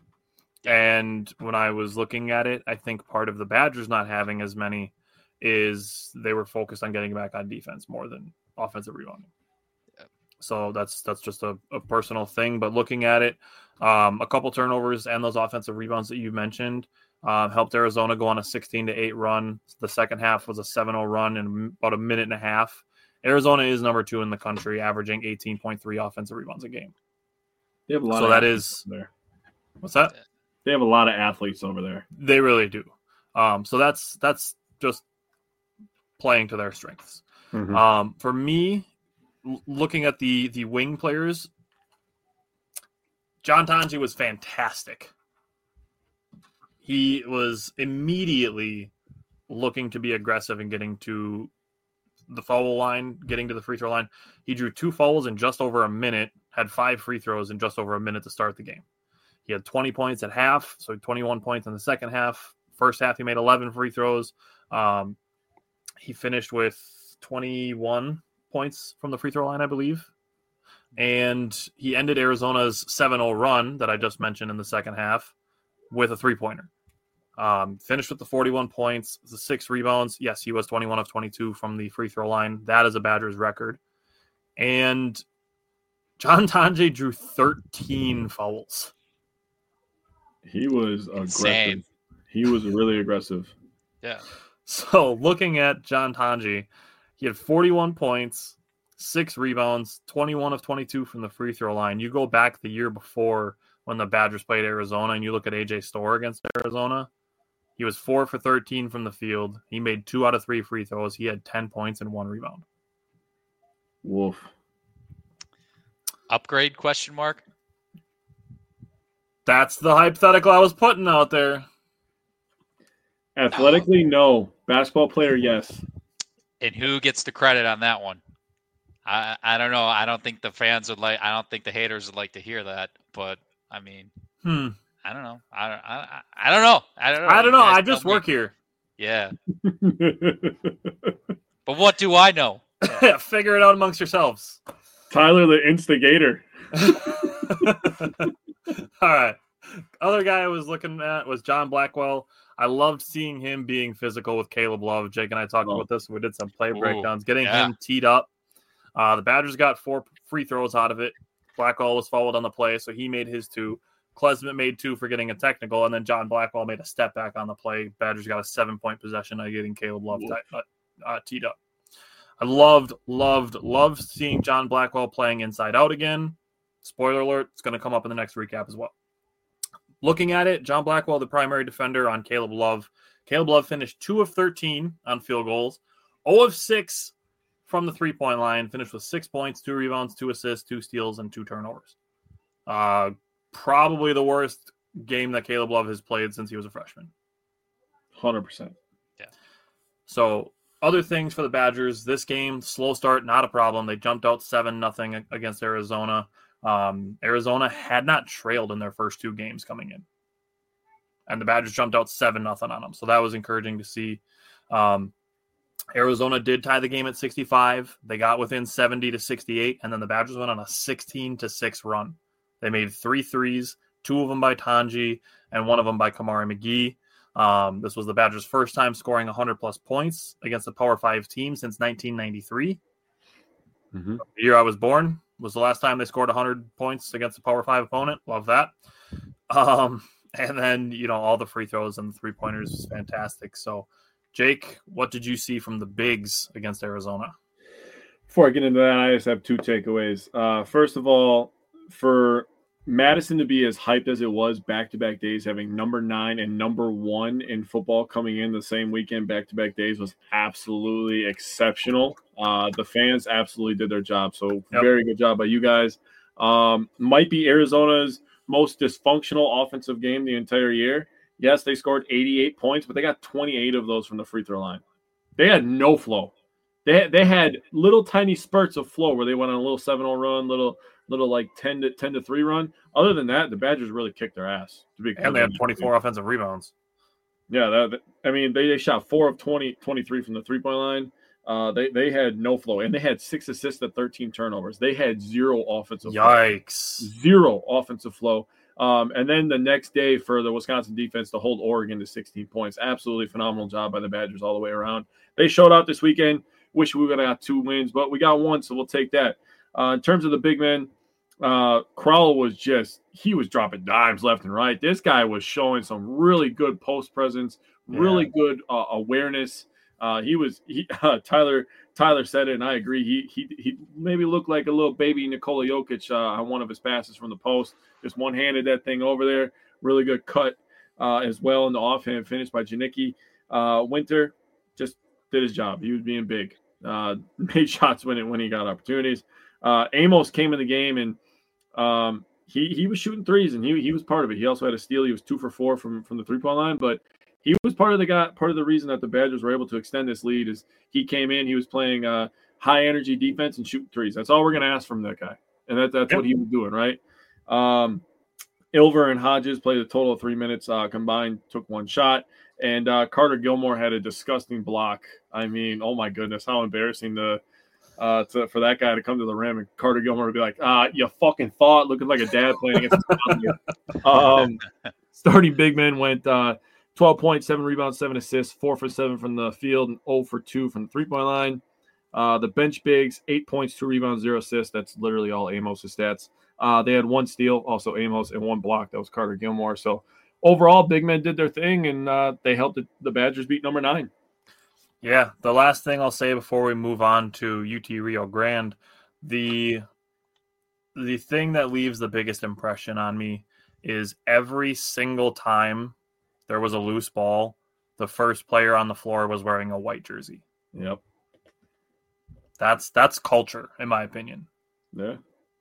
And when I was looking at it, I think part of the Badgers not having as many is they were focused on getting back on defense more than offensive rebounding. So that's just a personal thing. But looking at it, a couple turnovers and those offensive rebounds that you mentioned helped Arizona go on a 16-8 run. The second half was a 7-0 run in about a minute and a half. Arizona is number 2 in the country, averaging 18.3 offensive rebounds a game. They have a lot. So that is there. What's that? They have a lot of athletes over there. They really do. So that's just playing to their strengths. Mm-hmm. For me, looking at the wing players, John Tonje was fantastic. He was immediately looking to be aggressive and getting to the foul line, getting to the free throw line. He drew 2 fouls in just over a minute, had 5 free throws in just over a minute to start the game. He had 20 points at half, so 21 points in the second half. First half, he made 11 free throws. He finished with 21 points from the free throw line, I believe. And he ended Arizona's 7-0 run that I just mentioned in the second half with a 3-pointer. Finished with the 41 points, the 6 rebounds. Yes, he was 21 of 22 from the free throw line. That is a Badgers record. And John Tonje drew 13 fouls. He was aggressive. Insane. He was really aggressive. Yeah. So looking at John Tonje, he had 41 points, 6 rebounds, 21 of 22 from the free throw line. You go back the year before when the Badgers played Arizona and you look at A.J. Storr against Arizona, he was 4 for 13 from the field. He made 2 out of 3 free throws. He had 10 points and 1 rebound. Wolf. Upgrade, question mark? That's the hypothetical I was putting out there. Athletically, no. Basketball player, yes. And who gets the credit on that one? I don't know. I don't think the fans would like. I don't think the haters would like to hear that. But I mean, I don't know. I don't know. I don't know. I don't know. I tell just me. work here. Yeah. But what do I know? Figure it out amongst yourselves. Tyler, the instigator. All right. Other guy I was looking at was John Blackwell. I loved seeing him being physical with Caleb Love. Jake and I talked about this. We did some play breakdowns, getting him teed up. The Badgers got 4 free throws out of it. Blackwell was fouled on the play, so he made his 2. Klesmit made 2 for getting a technical, and then John Blackwell made a step back on the play. Badgers got a 7-point possession by getting Caleb Love teed up. I loved seeing John Blackwell playing inside out again. Spoiler alert, it's going to come up in the next recap as well. Looking at it, John Blackwell, the primary defender on Caleb Love. Caleb Love finished 2 of 13 on field goals, 0 of 6 from the 3-point line, finished with 6 points, 2 rebounds, 2 assists, 2 steals, and 2 turnovers. Probably the worst game that Caleb Love has played since he was a freshman. 100%. Yeah. So other things for the Badgers, this game, slow start, not a problem. They jumped out 7-0 against Arizona. Arizona had not trailed in their first 2 games coming in. And the Badgers jumped out 7-0 on them. So that was encouraging to see. Arizona did tie the game at 65. They got within 70-68, and then the Badgers went on a 16-6 run. They made 3 threes, 2 of them by Tanji, and 1 of them by Kamari McGee. This was the Badgers' first time scoring 100-plus points against a Power 5 team since 1993. The year I was born was the last time they scored 100 points against a Power 5 opponent. Love that. And then, all the free throws and the 3-pointers is fantastic. So, Jake, what did you see from the Bigs against Arizona? Before I get into that, I just have 2 takeaways. First of all, for Madison to be as hyped as it was back-to-back days, having number 9 and number 1 in football coming in the same weekend back-to-back days was absolutely exceptional. The fans absolutely did their job. So Very good job by you guys. Might be Arizona's most dysfunctional offensive game the entire year. Yes, they scored 88 points, but they got 28 of those from the free throw line. They had no flow. They had little tiny spurts of flow where they went on a little 7-0 run, little like 10-3 run. Other than that, the Badgers really kicked their ass. And they had 24 offensive rebounds. Yeah, they shot 4 of 23 from the 3-point line. They had no flow, and they had 6 assists at 13 turnovers. They had 0 offensive Yikes. flow. 0 offensive flow. And then the next day for the Wisconsin defense to hold Oregon to 16 points. Absolutely phenomenal job by the Badgers all the way around. They showed out this weekend. Wish we would have got 2 wins, but we got 1, so we'll take that. In terms of the big men, Crowell was dropping dimes left and right. This guy was showing some really good post presence, really good awareness. Tyler said it, and I agree. He maybe looked like a little baby Nikola Jokic on one of his passes from the post. Just one-handed that thing over there. Really good cut as well in the offhand finish by Janicki. Winter just did his job. He was being big. Made shots when he got opportunities. Amos came in the game, and he was shooting threes, and he was part of it. He also had a steal. He was 2 for 4 from the 3-point line, but he was part of the reason that the Badgers were able to extend this lead is he came in, he was playing high energy defense and shooting threes. That's all we're going to ask from that guy. And that's what he was doing, right? Ilver and Hodges played a total of 3 minutes combined, took 1 shot. And Carter Gilmore had a disgusting block. I mean, oh my goodness, how embarrassing for that guy to come to the rim and Carter Gilmore would be like, you fucking thought, looking like a dad playing against his starting big men went 12 points, 7 rebounds, 7 assists, 4 for 7 from the field, and 0 for 2 from the 3-point line. The bench bigs, 8 points, 2 rebounds, 0 assists. That's literally all Amos' stats. They had 1 steal, also Amos, and 1 block. That was Carter Gilmore. So overall, big men did their thing, and they helped the Badgers beat number 9. Yeah, the last thing I'll say before we move on to UT Rio Grande, the thing that leaves the biggest impression on me is every single time there was a loose ball, the first player on the floor was wearing a white jersey. Yep. That's culture, in my opinion. Yeah.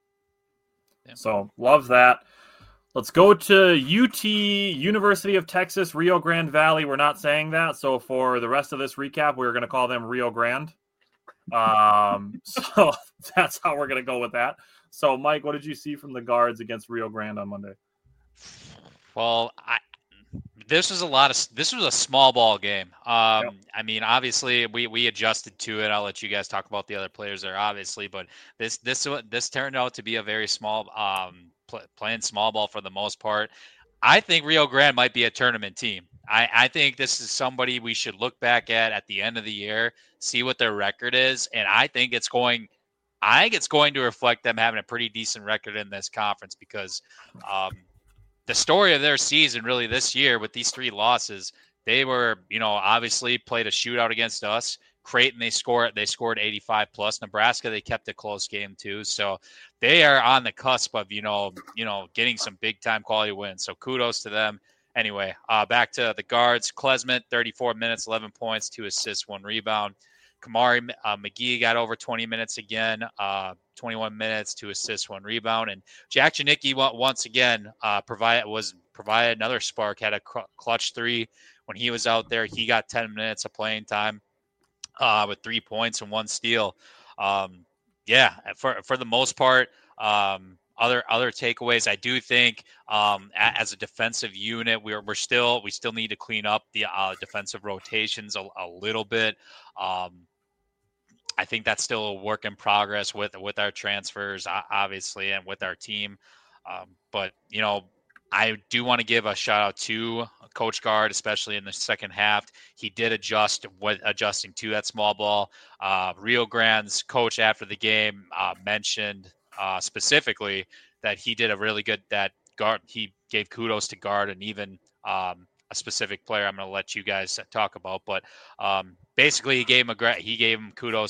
So, love that. Let's go to UT, University of Texas, Rio Grande Valley. We're not saying that. So for the rest of this recap, we're going to call them Rio Grande. So that's how we're going to go with that. So, Mike, what did you see from the guards against Rio Grande on Monday? Well, this was a small ball game. Yep. I mean, obviously we adjusted to it. I'll let you guys talk about the other players there, obviously, but this turned out to be a very small playing small ball for the most part. I think Rio Grande might be a tournament team. I think this is somebody we should look back at the end of the year, see what their record is, and I think it's going to reflect them having a pretty decent record in this conference because the story of their season really this year with these 3 losses, they were, obviously played a shootout against us. Creighton, they scored 85 plus. Nebraska, they kept a close game too. So they are on the cusp of, getting some big time quality wins. So kudos to them. Anyway, back to the guards. Klesmit, 34 minutes, 11 points, 2 assists, 1 rebound. Kamari McGee got over 20 minutes again, 21 minutes, 2 assists, 1 rebound. And Jack Janicki once again provided another spark, had a clutch 3 when he was out there. He got 10 minutes of playing time with 3 points and 1 steal. For the most part, other takeaways, I do think as a defensive unit, we still need to clean up the defensive rotations a little bit. I think that's still a work in progress with our transfers, obviously, and with our team. But I do want to give a shout out to Coach Gard, especially in the second half. He did adjusting to that small ball. Rio Grande's coach after the game mentioned specifically that he did a really good Gard. He gave kudos to Gard and even a specific player I'm going to let you guys talk about. But basically, he gave him kudos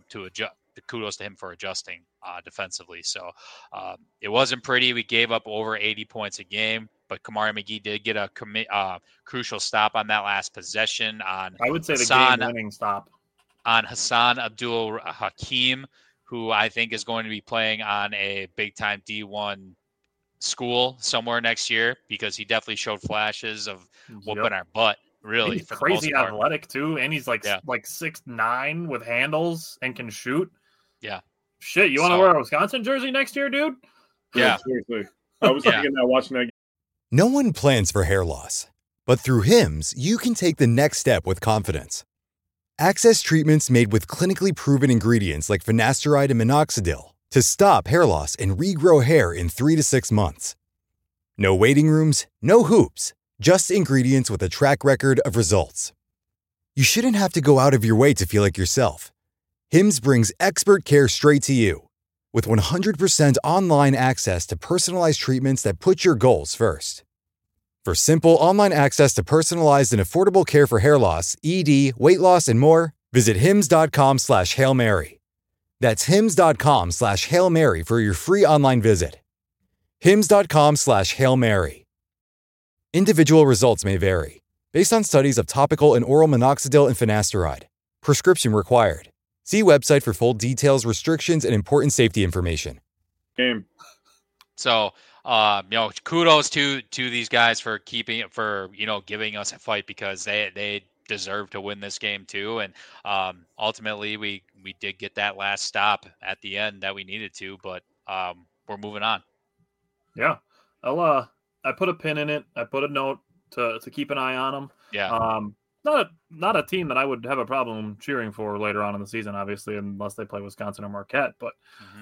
kudos to him for adjusting defensively. So it wasn't pretty. We gave up over 80 points a game, but Kamari McGee did get a crucial stop on that last possession on I would say the game-winning stop on Hassan Abdul Hakim, who I think is going to be playing on a big-time D1 school somewhere next year because he definitely showed flashes of whooping our butt. Really, he's crazy athletic too, and he's like 6'9" with handles and can shoot. Yeah. Shit, you want to wear a Wisconsin jersey next year, dude? Yeah, seriously. I was thinking that watching that game. No one plans for hair loss, but through Hims, you can take the next step with confidence. Access treatments made with clinically proven ingredients like finasteride and minoxidil to stop hair loss and regrow hair in 3 to 6 months. No waiting rooms, no hoops, just ingredients with a track record of results. You shouldn't have to go out of your way to feel like yourself. Hims brings expert care straight to you. With 100% online access to personalized treatments that put your goals first. For simple online access to personalized and affordable care for hair loss, ED, weight loss, and more, visit hims.com/Hail Mary. That's hims.com/Hail Mary for your free online visit. hims.com/Hail Mary. Individual results may vary, based on studies of topical and oral minoxidil and finasteride. Prescription required. See website for full details, restrictions, and important safety information. Game. So, kudos to these guys for giving us a fight because they deserve to win this game too. And ultimately, we did get that last stop at the end that we needed to, but we're moving on. Yeah, I put a pin in it. I put a note to keep an eye on them. Yeah. Not a team that I would have a problem cheering for later on in the season, obviously, unless they play Wisconsin or Marquette. But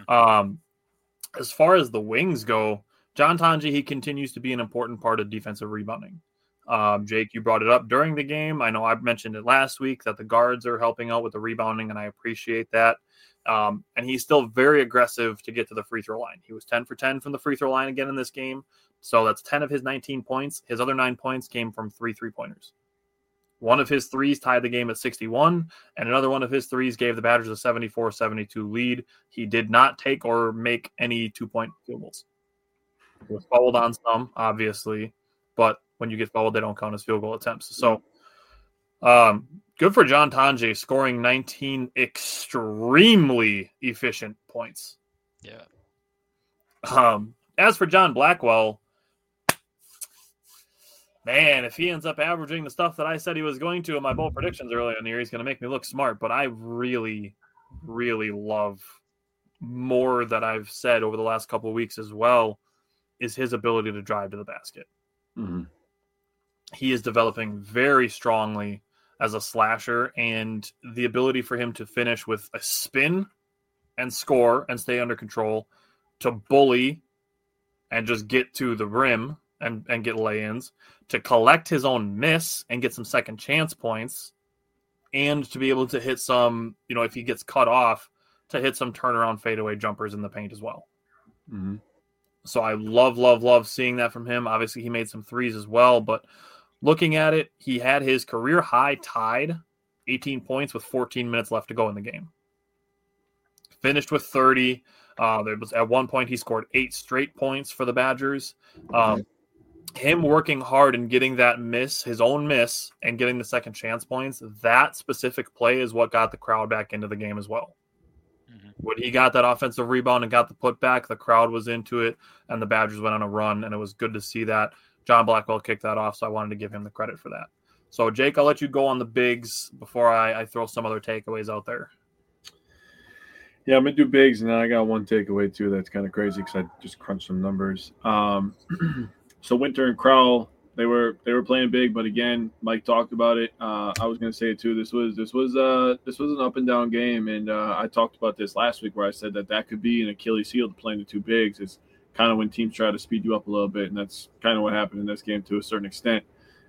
as far as the wings go, John Tonje, he continues to be an important part of defensive rebounding. Jake, you brought it up during the game. I know I mentioned it last week that the guards are helping out with the rebounding, and I appreciate that. And he's still very aggressive to get to the free throw line. He was 10 for 10 from the free throw line again in this game. So that's 10 of his 19 points. His other 9 points came from 3 3-pointers. One of his threes tied the game at 61, and another one of his threes gave the Badgers a 74-72 lead. He did not take or make any 2-point field goals. He was fouled on some, obviously, but when you get fouled, they don't count as field goal attempts. So good for John Tonje scoring 19 extremely efficient points. Yeah. As for John Blackwell, man, if he ends up averaging the stuff that I said he was going to in my bold predictions earlier in the year, he's going to make me look smart. But I really, really love more that I've said over the last couple of weeks as well is his ability to drive to the basket. Mm-hmm. He is developing very strongly as a slasher, and the ability for him to finish with a spin and score and stay under control, to bully and just get to the rim and get lay-ins, to collect his own miss and get some second chance points, and to be able to hit some, if he gets cut off, to hit some turnaround fadeaway jumpers in the paint as well. Mm-hmm. So I love seeing that from him. Obviously, he made some threes as well, but looking at it, he had his career high tied, 18 points with 14 minutes left to go in the game. Finished with 30. There was at one point he scored 8 straight points for the Badgers. Him working hard and getting that miss, his own miss, and getting the second chance points, that specific play is what got the crowd back into the game as well. Mm-hmm. When he got that offensive rebound and got the putback, the crowd was into it, and the Badgers went on a run, and it was good to see that. John Blackwell kicked that off, so I wanted to give him the credit for that. So, Jake, I'll let you go on the bigs before I throw some other takeaways out there. Yeah, I'm going to do bigs, and then I got one takeaway, too, that's kind of crazy because I just crunched some numbers. So Winter and Crowell, they were playing big, but again, Mike talked about it. I was going to say it too. This was an up and down game, and I talked about this last week where I said that could be an Achilles heel to playing the two bigs. It's kind of when teams try to speed you up a little bit, and that's kind of what happened in this game to a certain extent.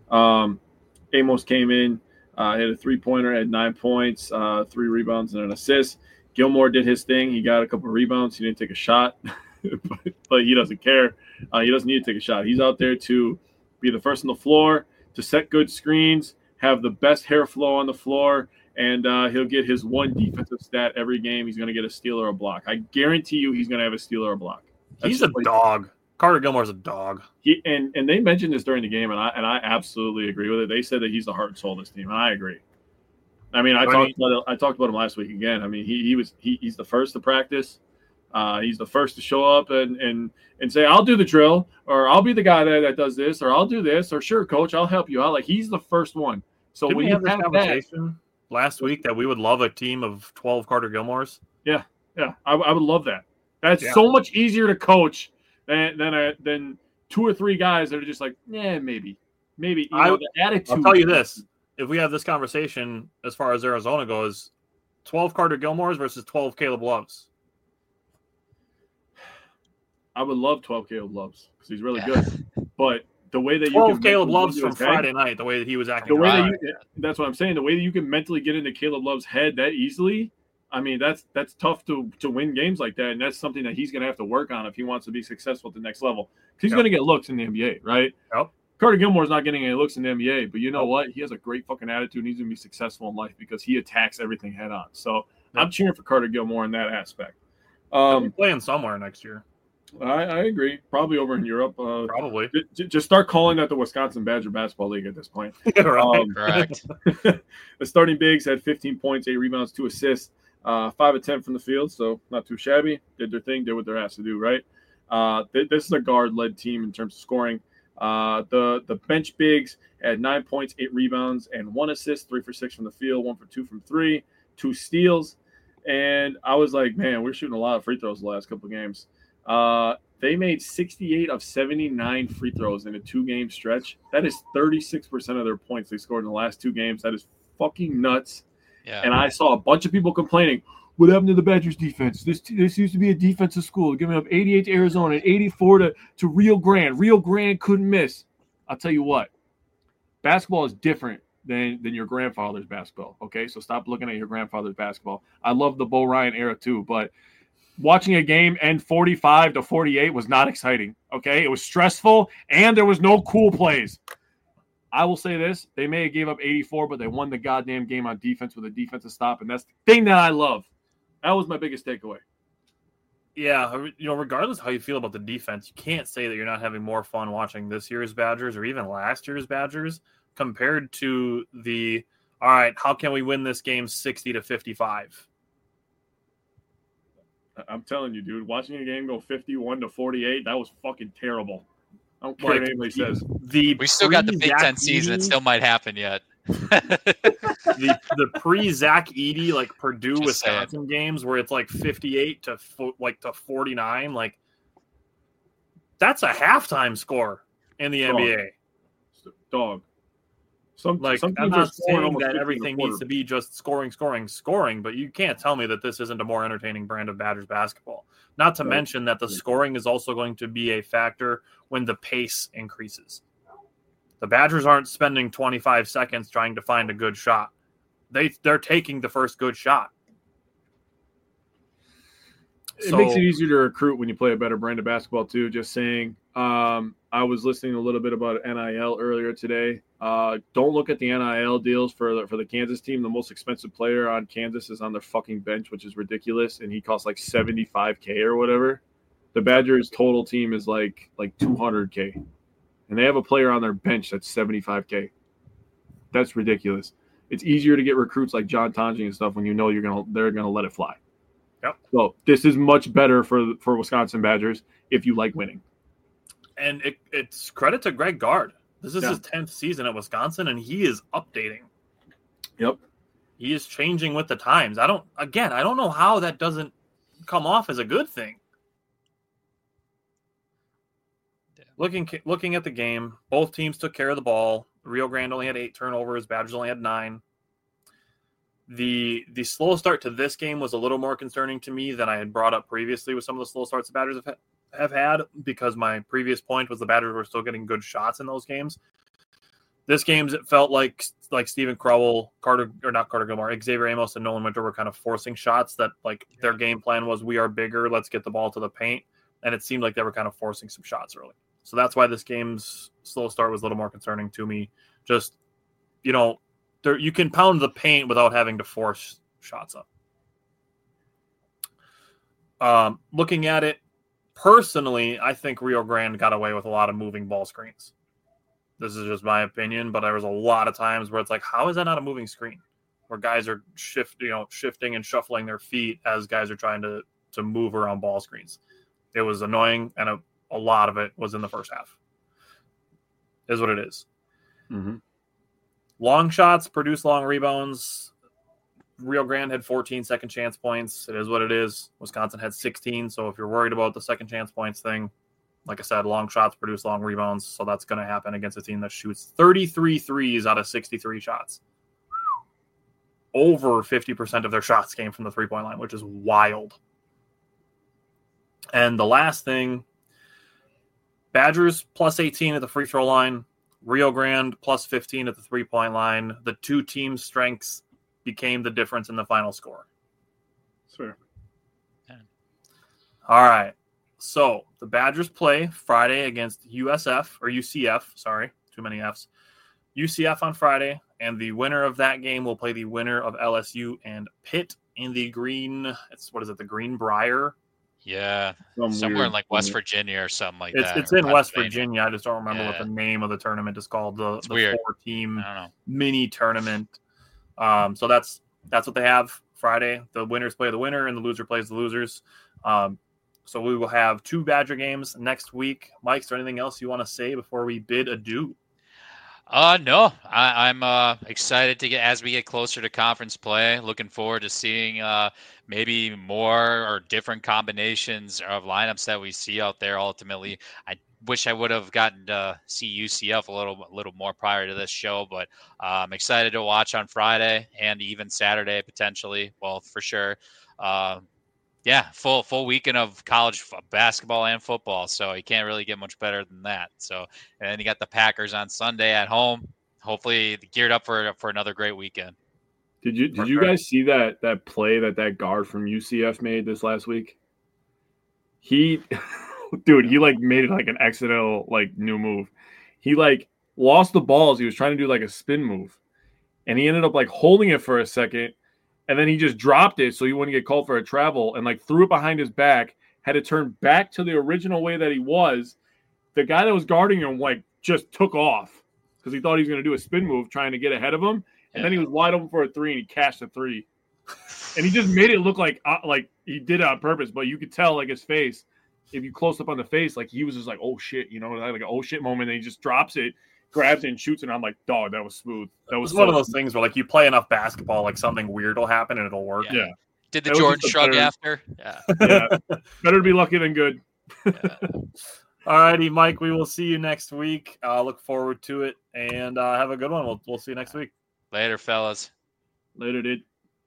Amos came in, hit a 3-pointer, had 9 points, 3 rebounds, and an assist. Gilmore did his thing. He got a couple of rebounds. He didn't take a shot, but he doesn't care. He doesn't need to take a shot. He's out there to be the first on the floor, to set good screens, have the best hair flow on the floor, and he'll get his one defensive stat every game. He's going to get a steal or a block. I guarantee you he's going to have a steal or a block. He's a dog. Carter Gilmore's a dog. And they mentioned this during the game, and I absolutely agree with it. They said that he's the heart and soul of this team, and I agree. I mean, I talked about him last week again. I mean, he's the first to practice. He's the first to show up and say, I'll do the drill, or I'll be the guy that does this, or I'll do this, or sure, coach, I'll help you out. Like, he's the first one. So Didn't we have this conversation last week that we would love a team of 12 Carter Gilmores? Yeah. I would love that. That's so much easier to coach than 2 or 3 guys that are just like, maybe. The attitude. I'll tell you this. If we have this conversation as far as Arizona goes, 12 Carter Gilmores versus 12 Caleb Loves. I would love 12 Caleb Loves because he's really good. But the way that 12 Caleb Loves from Friday night, the way that he was acting. That's what I'm saying. The way that you can mentally get into Caleb Love's head that easily, I mean, that's tough to win games like that. And that's something that he's going to have to work on if he wants to be successful at the next level. Because he's going to get looks in the NBA, right? Yep. Carter Gilmore's not getting any looks in the NBA, but you know what? He has a great fucking attitude, and he's going to be successful in life because he attacks everything head on. So I'm cheering for Carter Gilmore in that aspect. Playing somewhere next year. I agree. Probably over in Europe. Probably. Just start calling that the Wisconsin Badger Basketball League at this point. Correct. The starting bigs had 15 points, 8 rebounds, 2 assists, 5 of 10 from the field, so not too shabby. Did their thing, did what they're asked to do, right? This is a guard-led team in terms of scoring. The bench bigs had 9 points, 8 rebounds, and 1 assist, 3 for 6 from the field, 1 for 2 from 3, 2 steals. And I was like, man, we're shooting a lot of free throws the last couple of games. They made 68 of 79 free throws in a 2-game stretch. That is 36% of their points they scored in the last 2 games. That is fucking nuts. Yeah. And I saw a bunch of people complaining, what happened to the Badgers defense? This used to be a defensive school, giving up 88 to Arizona and 84 to Rio Grande. Rio Grande couldn't miss. I'll tell you what, basketball is different than your grandfather's basketball, okay? So stop looking at your grandfather's basketball. I love the Bo Ryan era too, but watching a game end 45-48 was not exciting, okay? It was stressful, and there was no cool plays. I will say this, they may have gave up 84, but they won the goddamn game on defense with a defensive stop, and that's the thing that I love. That was my biggest takeaway. Yeah, regardless of how you feel about the defense, you can't say that you're not having more fun watching this year's Badgers or even last year's Badgers compared to the, all right, how can we win this game 60-55? I'm telling you, dude, watching a game go 51-48, that was fucking terrible. I don't care what anybody says. We still got the Big Ten season. It still might happen yet. the pre-Zach Edey like Purdue Just Wisconsin games where it's like 58 to 49, like that's a halftime score in the NBA. Dog. I'm not saying that everything needs to be. be just scoring, but you can't tell me that this isn't a more entertaining brand of Badgers basketball. Not to mention that the scoring is also going to be a factor when the pace increases. The Badgers aren't spending 25 seconds trying to find a good shot. They're taking the first good shot. It makes it easier to recruit when you play a better brand of basketball too. Just saying. I was listening a little bit about NIL earlier today. Don't look at the NIL deals for the Kansas team. The most expensive player on Kansas is on their fucking bench, which is ridiculous, and he costs like $75K or whatever. The Badgers total team is like $200K, and they have a player on their bench that's $75K. That's ridiculous. It's easier to get recruits like John Tonji and stuff when you know they're gonna let it fly. Yep. So this is much better for Wisconsin Badgers if you like winning. And it's credit to Greg Gard. This is his 10th season at Wisconsin, and he is updating. Yep. He is changing with the times. I don't know how that doesn't come off as a good thing. Yeah. Looking at the game, both teams took care of the ball. Rio Grande only had 8 turnovers. Badgers only had 9. The slow start to this game was a little more concerning to me than I had brought up previously with some of the slow starts the Badgers have had, because my previous point was the Badgers were still getting good shots in those games. This games, it felt like Stephen Crowell, Xavier Amos, and Nolan Winter were kind of forcing shots that like their game plan was, we are bigger, let's get the ball to the paint. And it seemed like they were kind of forcing some shots early. So that's why this game's slow start was a little more concerning to me. Just, you can pound the paint without having to force shots up. Looking at it, personally, I think Rio Grande got away with a lot of moving ball screens. This is just my opinion, but there was a lot of times where it's like, how is that not a moving screen? Where guys are shifting and shuffling their feet as guys are trying to move around ball screens. It was annoying, and a lot of it was in the first half. Is what it is. Mm-hmm. Long shots produce long rebounds. Rio Grande had 14 second chance points. It is what it is. Wisconsin had 16. So if you're worried about the second chance points thing, like I said, long shots produce long rebounds. So that's going to happen against a team that shoots 33 threes out of 63 shots. Over 50% of their shots came from the three-point line, which is wild. And the last thing, Badgers plus 18 at the free throw line. Rio Grande plus 15 at the three-point line. The two teams' strengths became the difference in the final score. Sure. Yeah. All right. So the Badgers play Friday against UCF. Sorry, too many Fs. UCF on Friday, and the winner of that game will play the winner of LSU and Pitt in the the Greenbrier? Yeah, somewhere in like West Virginia or something like that. It's in West Virginia. I just don't remember what the name of the tournament is called. The 4-team mini tournament. So that's what they have Friday. The winners play the winner, and the loser plays the losers. So we will have 2 Badger games next week. Mike, is there anything else you want to say before we bid adieu? No, I'm excited as we get closer to conference play. Looking forward to seeing maybe more or different combinations of lineups that we see out there. Ultimately, I wish I would have gotten to see UCF a little more prior to this show, but I'm excited to watch on Friday and even Saturday potentially. Well, for sure. Yeah, full weekend of college basketball and football, so you can't really get much better than that. So, and then you got the Packers on Sunday at home. Hopefully, geared up for another great weekend. Did you guys see that play that guard from UCF made this last week? He made it like an accidental new move. He lost the balls. He was trying to do a spin move, and he ended up holding it for a second. And then he just dropped it so he wouldn't get called for a travel and threw it behind his back, had to turn back to the original way that he was. The guy that was guarding him just took off because he thought he was going to do a spin move trying to get ahead of him. And then he was wide open for a 3 and he cashed a 3. And he just made it look like he did it on purpose, but you could tell his face, if you close up on the face, he was just oh shit, like an oh shit moment, and he just drops it. grabs it and shoots it. And I'm like, dog, that was smooth. That It was was one of those things where, like, you play enough basketball, like something weird will happen and it'll work. Yeah. Did the That was Jordan just a shrug better- after? Yeah. Yeah. Better to be lucky than good. All righty, Mike. We will see you next week. Look forward to it, and have a good one. We'll see you next week. Later, fellas. Later, dude.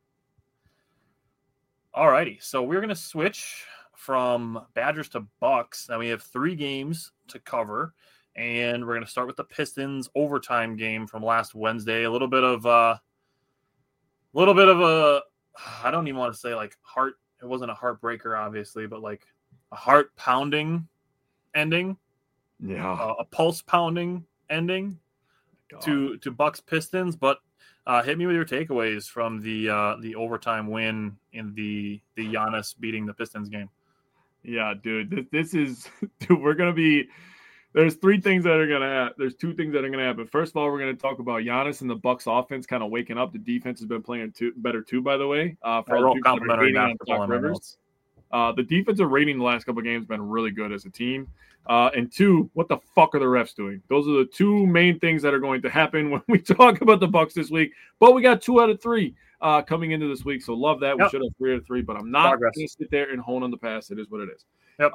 All righty. So we're gonna switch from Badgers to Bucks. Now we have 3 games to cover, and we're gonna start with the Pistons overtime game from last Wednesday. A little bit of a I don't even want to say like heart. It wasn't a heartbreaker, obviously, but like a heart pounding ending. Yeah. A pulse pounding ending to Bucks Pistons. But hit me with your takeaways from the overtime win in the Giannis beating the Pistons game. Yeah, dude. This is dude, we're gonna be. There's 3 things that are gonna happen. There's 2 things that are gonna happen. First of all, we're gonna talk about Giannis and the Bucks offense kind of waking up. The defense has been playing better too, by the way. For all the people that are hating on Doc Rivers. The defensive rating the last couple of games has been really good as a team. And 2, what the fuck are the refs doing? Those are the 2 main things that are going to happen when we talk about the Bucks this week. But we got 2 out of 3 coming into this week, so love that. We should have 3 out of 3, but I'm not going to sit there and hone on the past. It is what it is. Yep.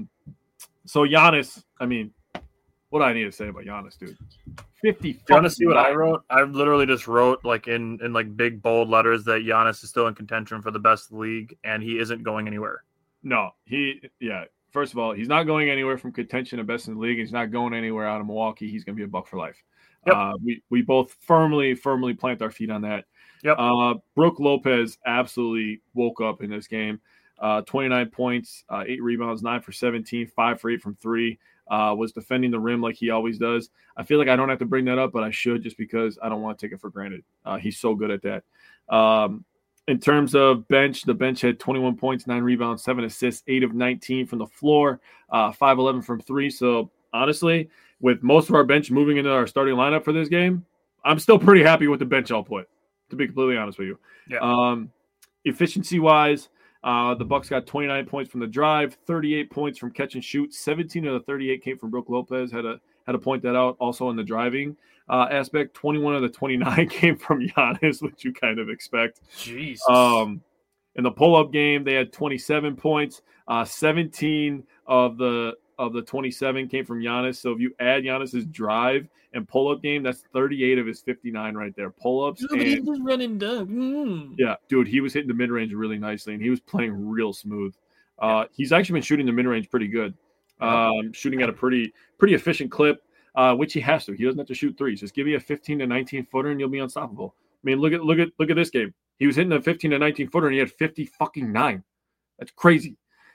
So Giannis, I mean, what do I need to say about Giannis, dude? 50. Do you want to see what I wrote? I literally just wrote like in like big bold letters that Giannis is still in contention for the best in the league, and he isn't going anywhere. No, first of all, he's not going anywhere from contention to best in the league. He's not going anywhere out of Milwaukee. He's going to be a Buck for life. Yep. We both firmly plant our feet on that. Yep. Brook Lopez absolutely woke up in this game. 29 points, 8 rebounds, 9 for 17, 5 for 8 from 3. Was defending the rim like he always does. I feel like I don't have to bring that up, but I should just because I don't want to take it for granted. He's so good at that. In terms of bench, the bench had 21 points, 9 rebounds, 7 assists, 8 of 19 from the floor, 5-11 from 3. So honestly, with most of our bench moving into our starting lineup for this game, I'm still pretty happy with the bench output, to be completely honest with you. Yeah. Efficiency-wise, the Bucks got 29 points from the drive, 38 points from catch and shoot. 17 of the 38 came from Brook Lopez. Had to point that out. Also in the driving aspect, 21 of the 29 came from Giannis, which you kind of expect. Jesus. In the pull-up game, they had 27 points. 17 of the 27 came from Giannis. So if you add Giannis's drive and pull-up game, that's 38 of his 59 right there. Pull-ups. He was running down. Yeah, dude, he was hitting the mid-range really nicely, and he was playing real smooth. He's actually been shooting the mid-range pretty good, shooting at a pretty efficient clip, which he has to. He doesn't have to shoot threes. Just give you a 15 to 19 footer, and you'll be unstoppable. I mean, look at this game. He was hitting a 15 to 19 footer, and he had 59. That's crazy.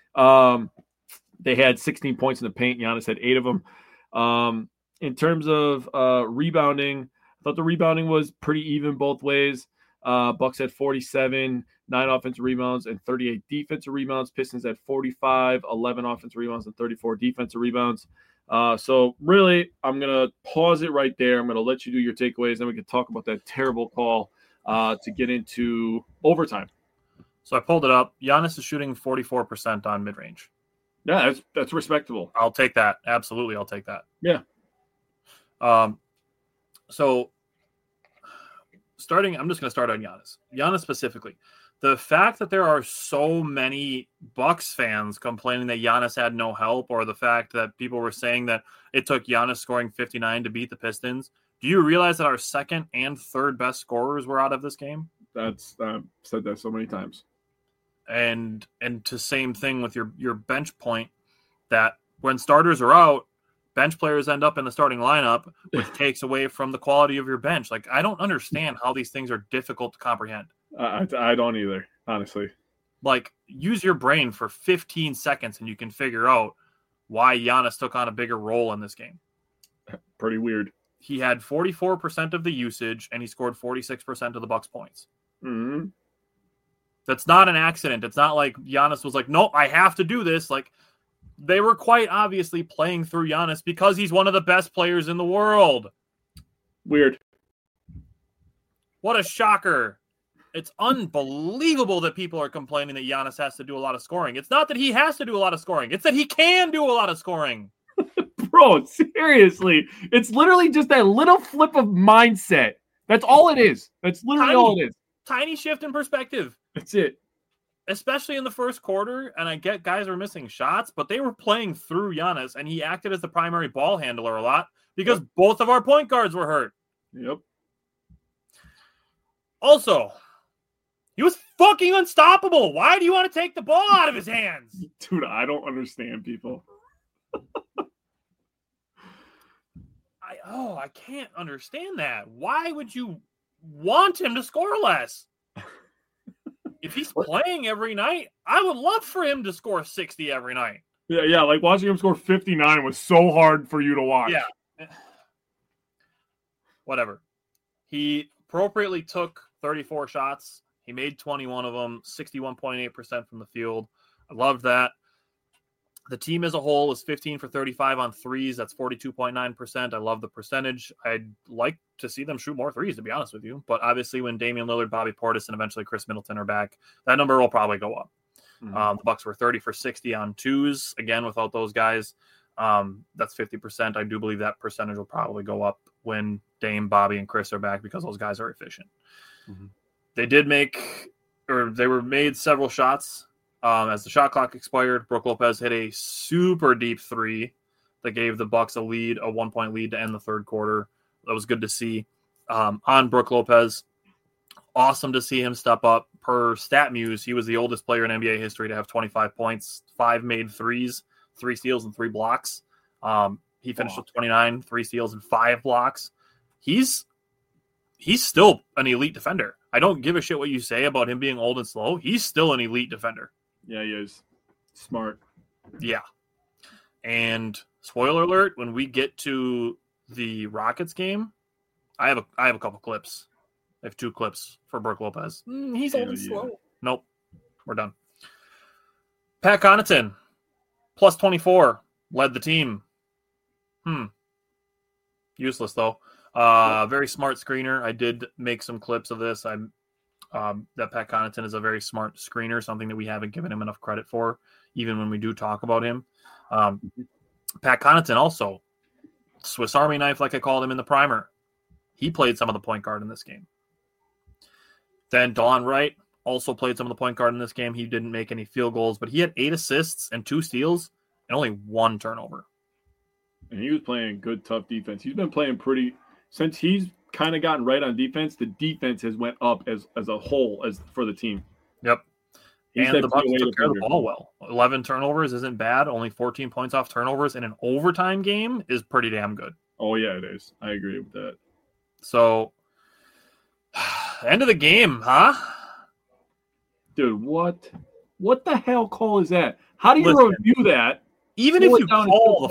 They had 16 points in the paint. Giannis had 8 of them. In terms of rebounding, I thought the rebounding was pretty even both ways. Bucks had 47, 9 offensive rebounds, and 38 defensive rebounds. Pistons had 45, 11 offensive rebounds, and 34 defensive rebounds. So really, I'm going to pause it right there. I'm going to let you do your takeaways. Then we can talk about that terrible call to get into overtime. So I pulled it up. Giannis is shooting 44% on mid-range. Yeah, that's respectable. I'll take that. Absolutely, I'll take that. Yeah. So I'm just going to start on Giannis. Giannis specifically. The fact that there are so many Bucks fans complaining that Giannis had no help, or the fact that people were saying that it took Giannis scoring 59 to beat the Pistons. Do you realize that our second and third best scorers were out of this game? That's said that so many times. And to same thing with your bench point, that when starters are out, bench players end up in the starting lineup, which takes away from the quality of your bench. Like, I don't understand how these things are difficult to comprehend. I don't either, honestly. Like, use your brain for 15 seconds and you can figure out why Giannis took on a bigger role in this game. Pretty weird. He had 44% of the usage and he scored 46% of the Bucks points. Mm-hmm. That's not an accident. It's not like Giannis was like, no, I have to do this. Like, they were quite obviously playing through Giannis because he's one of the best players in the world. Weird. What a shocker. It's unbelievable that people are complaining that Giannis has to do a lot of scoring. It's not that he has to do a lot of scoring. It's that he can do a lot of scoring. Bro, seriously. It's literally just that little flip of mindset. That's all it is. That's literally all it is. Tiny shift in perspective. That's it. Especially in the first quarter, and I get guys were missing shots, but they were playing through Giannis, and he acted as the primary ball handler a lot because both of our point guards were hurt. Yep. Also, he was fucking unstoppable. Why do you want to take the ball out of his hands? Dude, I don't understand people. I can't understand that. Why would you want him to score less? If he's playing every night, I would love for him to score 60 every night. Yeah, like watching him score 59 was so hard for you to watch. Yeah. Whatever. He appropriately took 34 shots. He made 21 of them, 61.8% from the field. I loved that. The team as a whole is 15 for 35 on threes. That's 42.9%. I love the percentage. I'd like to see them shoot more threes, to be honest with you. But obviously, when Damian Lillard, Bobby Portis, and eventually Chris Middleton are back, that number will probably go up. The Bucks were 30 for 60 on twos. Again, without those guys, that's 50%. I do believe that percentage will probably go up when Dame, Bobby, and Chris are back because those guys are efficient. They were made several shots. As the shot clock expired, Brook Lopez hit a super deep three that gave the Bucks a 1-point lead to end the third quarter. That was good to see. On Brook Lopez, awesome to see him step up. Per StatMuse, he was the oldest player in NBA history to have 25 points, 5 made threes, 3 steals, and 3 blocks. He finished with 29, 3 steals, and 5 blocks. He's still an elite defender. I don't give a shit what you say about him being old and slow. He's still an elite defender. Yeah, he is. Smart. Yeah. And spoiler alert, when we get to the Rockets game, I have a couple clips. I have 2 clips for Brook Lopez. He's old and slow. Nope. We're done. Pat Connaughton, plus 24, led the team. Useless, though. Very smart screener. I did make some clips of this. That Pat Connaughton is a very smart screener, something that we haven't given him enough credit for, even when we do talk about him. Pat Connaughton also, Swiss Army knife, like I called him in the primer. He played some of the point guard in this game. Then Delon Wright also played some of the point guard in this game. He didn't make any field goals, but he had 8 assists and 2 steals and only 1 turnover. And he was playing good, tough defense. He's been playing pretty since he's kind of gotten right on defense. The defense has went up as a whole as for the team. Yep. And the Bucks took care of the ball well. 11 turnovers isn't bad. Only 14 points off turnovers in an overtime game is pretty damn good. Oh, yeah, it is. I agree with that. So, end of the game, huh? Dude, what the hell call is that? How do you review that? Even if you call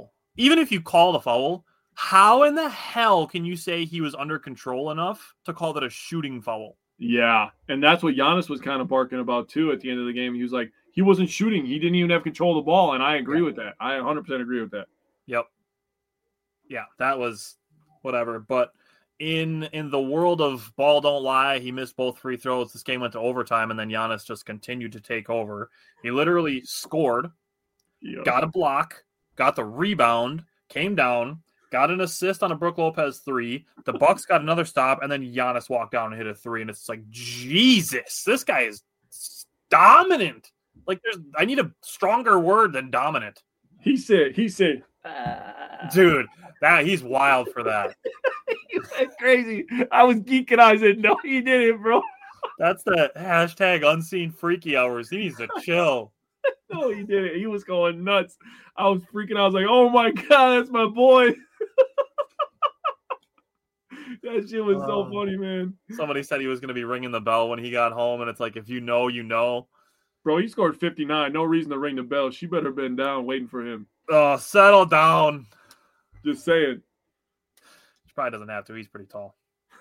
the foul, how in the hell can you say he was under control enough to call that a shooting foul? Yeah, and that's what Giannis was kind of barking about, too, at the end of the game. He was like, he wasn't shooting. He didn't even have control of the ball, and I agree with that. I 100% agree with that. Yep. Yeah, that was whatever. But in the world of ball don't lie, he missed both free throws. This game went to overtime, and then Giannis just continued to take over. He literally scored, got a block, got the rebound, came down, got an assist on a Brook Lopez 3. The Bucks got another stop, and then Giannis walked down and hit a 3. And it's like, Jesus, this guy is dominant. Like, I need a stronger word than dominant. He said, dude, he's wild for that. That's crazy. I was geeking out. I said, no, he didn't, bro. That's the hashtag unseen freaky hours. He needs to chill. No, he didn't. He was going nuts. I was freaking out. I was like, oh my God, that's my boy. That shit was so funny, man. Somebody said he was going to be ringing the bell when he got home, and it's like, if you know, you know. Bro, he scored 59. No reason to ring the bell. She better have been down waiting for him. Oh, settle down. Just saying. She probably doesn't have to. He's pretty tall.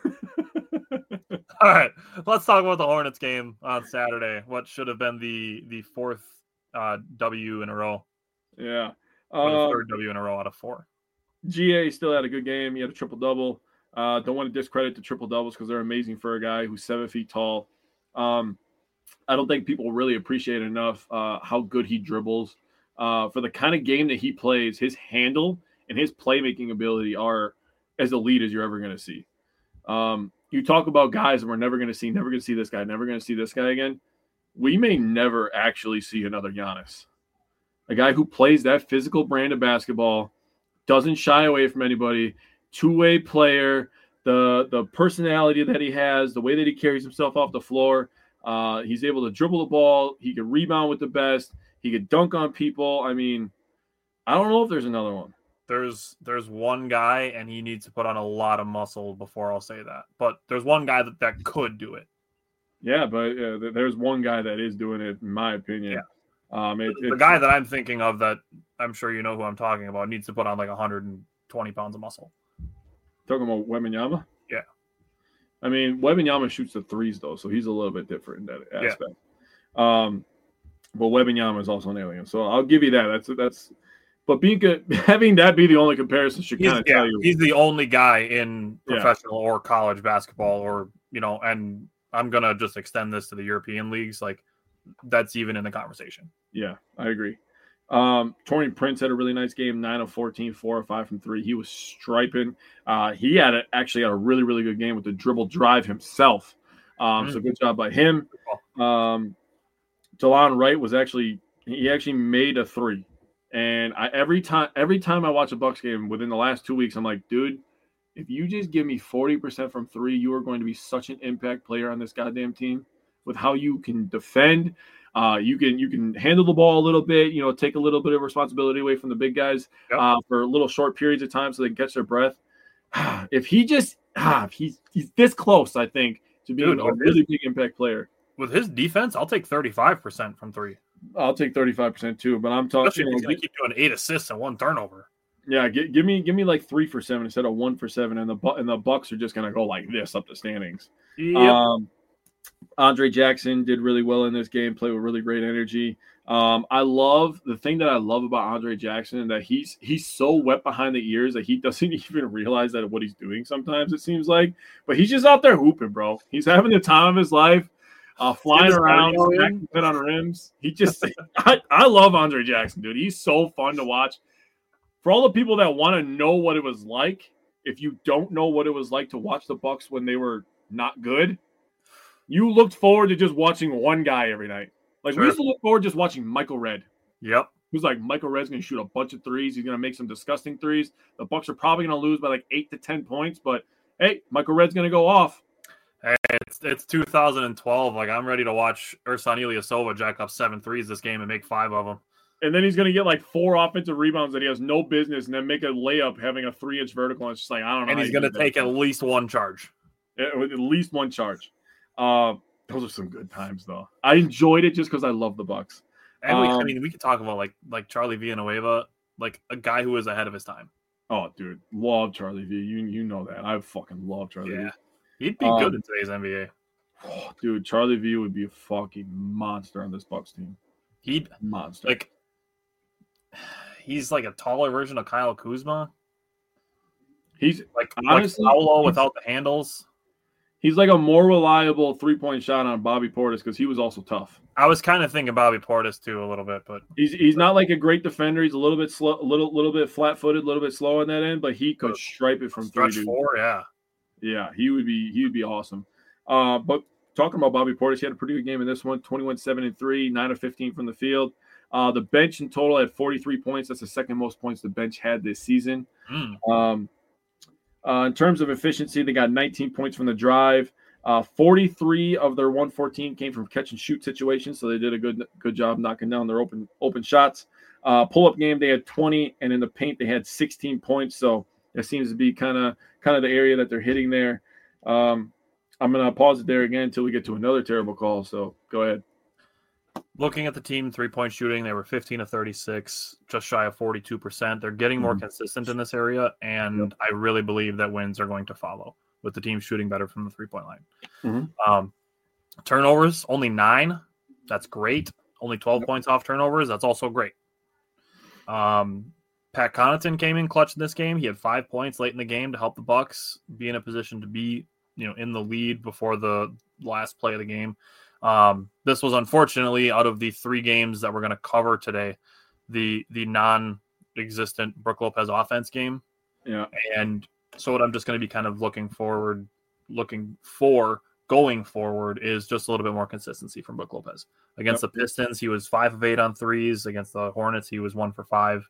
All right, let's talk about the Hornets game on Saturday. What should have been the fourth W in a row. Yeah. The third W in a row out of 4. GA still had a good game. He had a triple-double. Don't want to discredit the triple-doubles because they're amazing for a guy who's 7 feet tall. I don't think people really appreciate enough how good he dribbles. For the kind of game that he plays, his handle and his playmaking ability are as elite as you're ever going to see. You talk about guys that we're never going to see this guy, never going to see this guy again. We may never actually see another Giannis. A guy who plays that physical brand of basketball, doesn't shy away from anybody, two-way player, the personality that he has, the way that he carries himself off the floor. He's able to dribble the ball. He can rebound with the best. He could dunk on people. I mean, I don't know if there's another one. There's one guy, and he needs to put on a lot of muscle before I'll say that. But there's one guy that could do it. Yeah, but there's one guy that is doing it, in my opinion. Yeah. The guy that I'm thinking of, that I'm sure you know who I'm talking about, needs to put on like 120 pounds of muscle. Talking about Wembanyama? Yeah. I mean, Wembanyama shoots the threes, though, so he's a little bit different in that aspect. Yeah. But Wembanyama is also an alien, so I'll give you that. That's. But being good, having that be the only comparison should kind of tell you. He's the only guy in professional or college basketball, or and I'm gonna just extend this to the European leagues. Like, that's even in the conversation. Yeah, I agree. Taurean Prince had a really nice game, 9 of 14, 4 of 5 from 3. He was striping. He actually had a really, really good game with the dribble drive himself. So good job by him. Delon Wright he actually made a 3. And every time I watch a Bucks game within the last 2 weeks, I'm like, dude, if you just give me 40% from 3, you are going to be such an impact player on this goddamn team with how you can defend. You can handle the ball a little bit, take a little bit of responsibility away from the big guys for little short periods of time so they can catch their breath. If he just he's this close, I think, to being a really big impact player. With his defense, I'll take 35% from 3. I'll take 35% too, but I'm talking. He's going to keep doing 8 assists and 1 turnover. Yeah, give me like 3 for 7 instead of 1 for 7, and the Bucks are just going to go like this up the standings. Yep. Andre Jackson did really well in this game, played with really great energy. The thing that I love about Andre Jackson, that he's so wet behind the ears that he doesn't even realize that what he's doing sometimes, it seems like. But he's just out there hooping, bro. He's having the time of his life, flying around, smacking it on rims. I love Andre Jackson, dude. He's so fun to watch. For all the people that want to know what it was like, if you don't know what it was like to watch the Bucks when they were not good, you looked forward to just watching one guy every night. Like, we used to look forward to just watching Michael Redd. Yep. Who's like, Michael Redd's going to shoot a bunch of threes. He's going to make some disgusting threes. The Bucks are probably going to lose by like 8 to 10 points, but hey, Michael Redd's going to go off. Hey, it's 2012. Like, I'm ready to watch Ersan Ilyasova jack up 7 threes this game and make 5 of them. And then he's going to get like 4 offensive rebounds that he has no business, and then make a layup having a 3-inch vertical. And it's just like, I don't know. And he's going to take at least 1 charge. At least 1 charge. Those are some good times, though. I enjoyed it just because I love the Bucks. And we could talk about like Charlie Villanueva, like a guy who was ahead of his time. Oh, dude, love Charlie V. You know that. I fucking love Charlie V. He'd be good in today's NBA. Oh, dude, Charlie V would be a fucking monster on this Bucks team. Monster. He's like a taller version of Kyle Kuzma. He's honestly Paolo without the handles. He's like a more reliable 3-point shot on Bobby Portis because he was also tough. I was kind of thinking Bobby Portis too a little bit, but he's not like a great defender. He's a little bit slow, a little bit flat-footed, a little bit slow on that end, but he could stripe it from 3. Stretch 4, yeah, he would be awesome. But talking about Bobby Portis, he had a pretty good game in this one. 21-7-3, 9 of 15 from the field. The bench in total had 43 points. That's the second most points the bench had this season. In terms of efficiency, they got 19 points from the drive. 43 of their 114 came from catch and shoot situations, so they did a good job knocking down their open shots. Pull-up game, they had 20, and in the paint they had 16 points. So that seems to be kind of the area that they're hitting there. I'm gonna pause it there again until we get to another terrible call. So go ahead. Looking at the team 3-point shooting, they were 15 of 36, just shy of 42%. They're getting more consistent in this area, and I really believe that wins are going to follow with the team shooting better from the 3-point line. Turnovers, only 9. That's great. Only 12 points off turnovers. That's also great. Pat Connaughton came in clutch in this game. He had 5 points late in the game to help the Bucks be in a position to be, in the lead before the last play of the game. This was unfortunately, out of the 3 games that we're going to cover today, the existent Brook Lopez offense game. Yeah. And so what I'm just going to be kind of looking for going forward is just a little bit more consistency from Brook Lopez. Against the Pistons, he was 5 of 8 on threes. Against the Hornets, he was 1 for 5.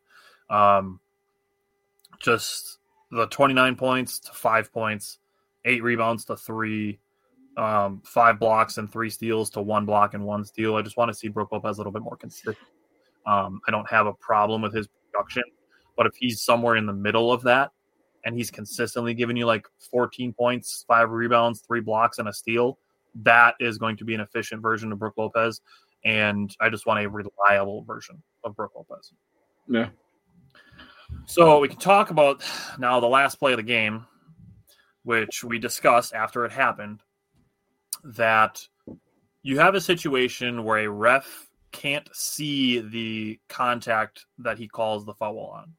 Just the 29 points to 5 points, 8 rebounds to 3, 5 blocks and 3 steals to 1 block and 1 steal. I just want to see Brook Lopez a little bit more consistent. I don't have a problem with his production, but if he's somewhere in the middle of that and he's consistently giving you like 14 points, 5 rebounds, 3 blocks, and a steal, that is going to be an efficient version of Brook Lopez. And I just want a reliable version of Brook Lopez. Yeah. So we can talk about now the last play of the game, which we discussed after it happened, that you have a situation where a ref can't see the contact that he calls the foul on.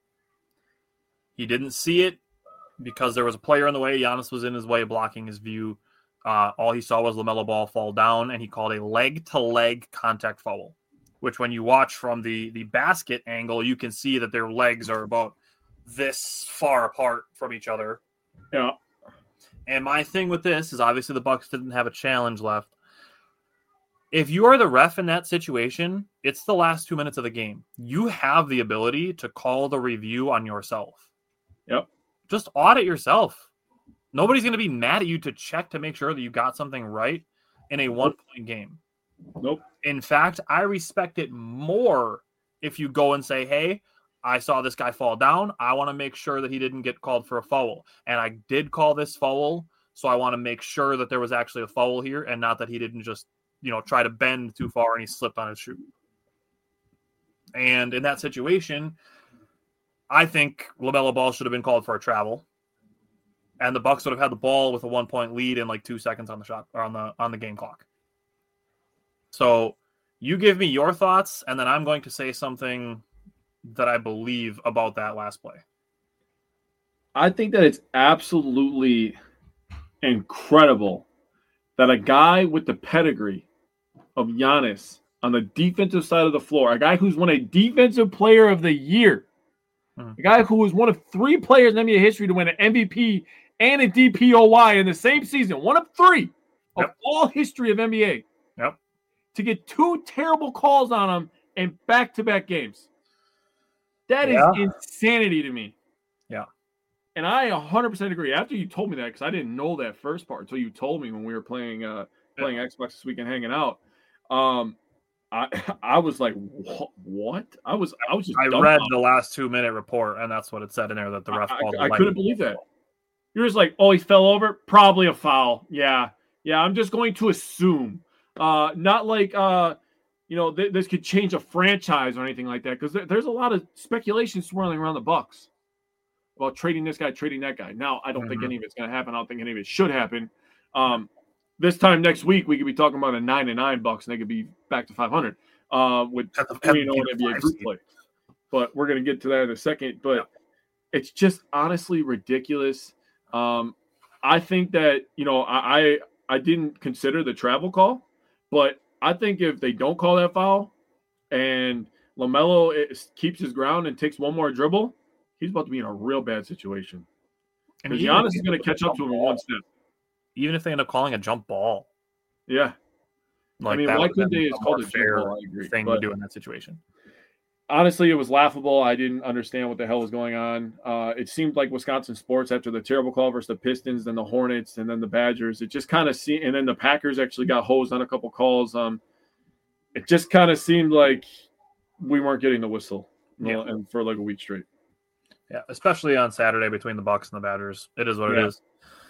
He didn't see it because there was a player in the way. Giannis was in his way, blocking his view. All he saw was LaMelo Ball fall down, and he called a leg-to-leg contact foul, which when you watch from the basket angle, you can see that their legs are about this far apart from each other. Yeah. And my thing with this is obviously the Bucks didn't have a challenge left. If you are the ref in that situation, it's the last 2 minutes of the game. You have the ability to call the review on yourself. Yep. Just audit yourself. Nobody's going to be mad at you to check to make sure that you got something right in a 1-point game. Nope. In fact, I respect it more if you go and say, hey, I saw this guy fall down. I want to make sure that he didn't get called for a foul. And I did call this foul, so I want to make sure that there was actually a foul here and not that he didn't just, try to bend too far and he slipped on his shoe. And in that situation, I think LaMelo Ball should have been called for a travel. And the Bucks would have had the ball with a 1-point lead in like 2 seconds on the shot or on the game clock. So you give me your thoughts, and then I'm going to say something that I believe about that last play. I think that it's absolutely incredible that a guy with the pedigree of Giannis on the defensive side of the floor, a guy who's won a Defensive Player of the Year, a guy who was one of 3 players in NBA history to win an MVP and a DPOY in the same season, one of 3 of all history of NBA. Yep. To get 2 terrible calls on him in back-to-back games. That is insanity to me. Yeah. And I 100% agree. After you told me that, because I didn't know that first part until you told me when we were playing Xbox this weekend, hanging out. I was like, what? I was just. I read the last 2-minute report, and that's what it said in there, that the ref called. I couldn't believe that. You're just like, oh, he fell over, probably a foul. Yeah. I'm just going to assume, not like this could change a franchise or anything like that, because there's a lot of speculation swirling around the Bucks about trading this guy, trading that guy. Now, I don't think any of it's going to happen. I don't think any of it should happen. This time next week, we could be talking about a 9-9 Bucks, and they could be back to 500 with 3-0 NBA group play. But we're going to get to that in a second. But it's just honestly ridiculous. I think that I didn't consider the travel call, but I think if they don't call that foul and LaMelo keeps his ground and takes one more dribble, he's about to be in a real bad situation. Because Giannis is going to catch up to him in one step. Even if they end up calling a jump ball. Yeah. Like, why couldn't they just call it a fair ball? I agree. Thing to do in that situation. Honestly, it was laughable. I didn't understand what the hell was going on. It seemed like Wisconsin sports after the terrible call versus the Pistons, then the Hornets, and then the Badgers. It just kind of seemed, and then the Packers actually got hosed on a couple calls. It just kind of seemed like we weren't getting the whistle, and for like a week straight. Yeah, especially on Saturday between the Bucks and the Badgers. It is what it is.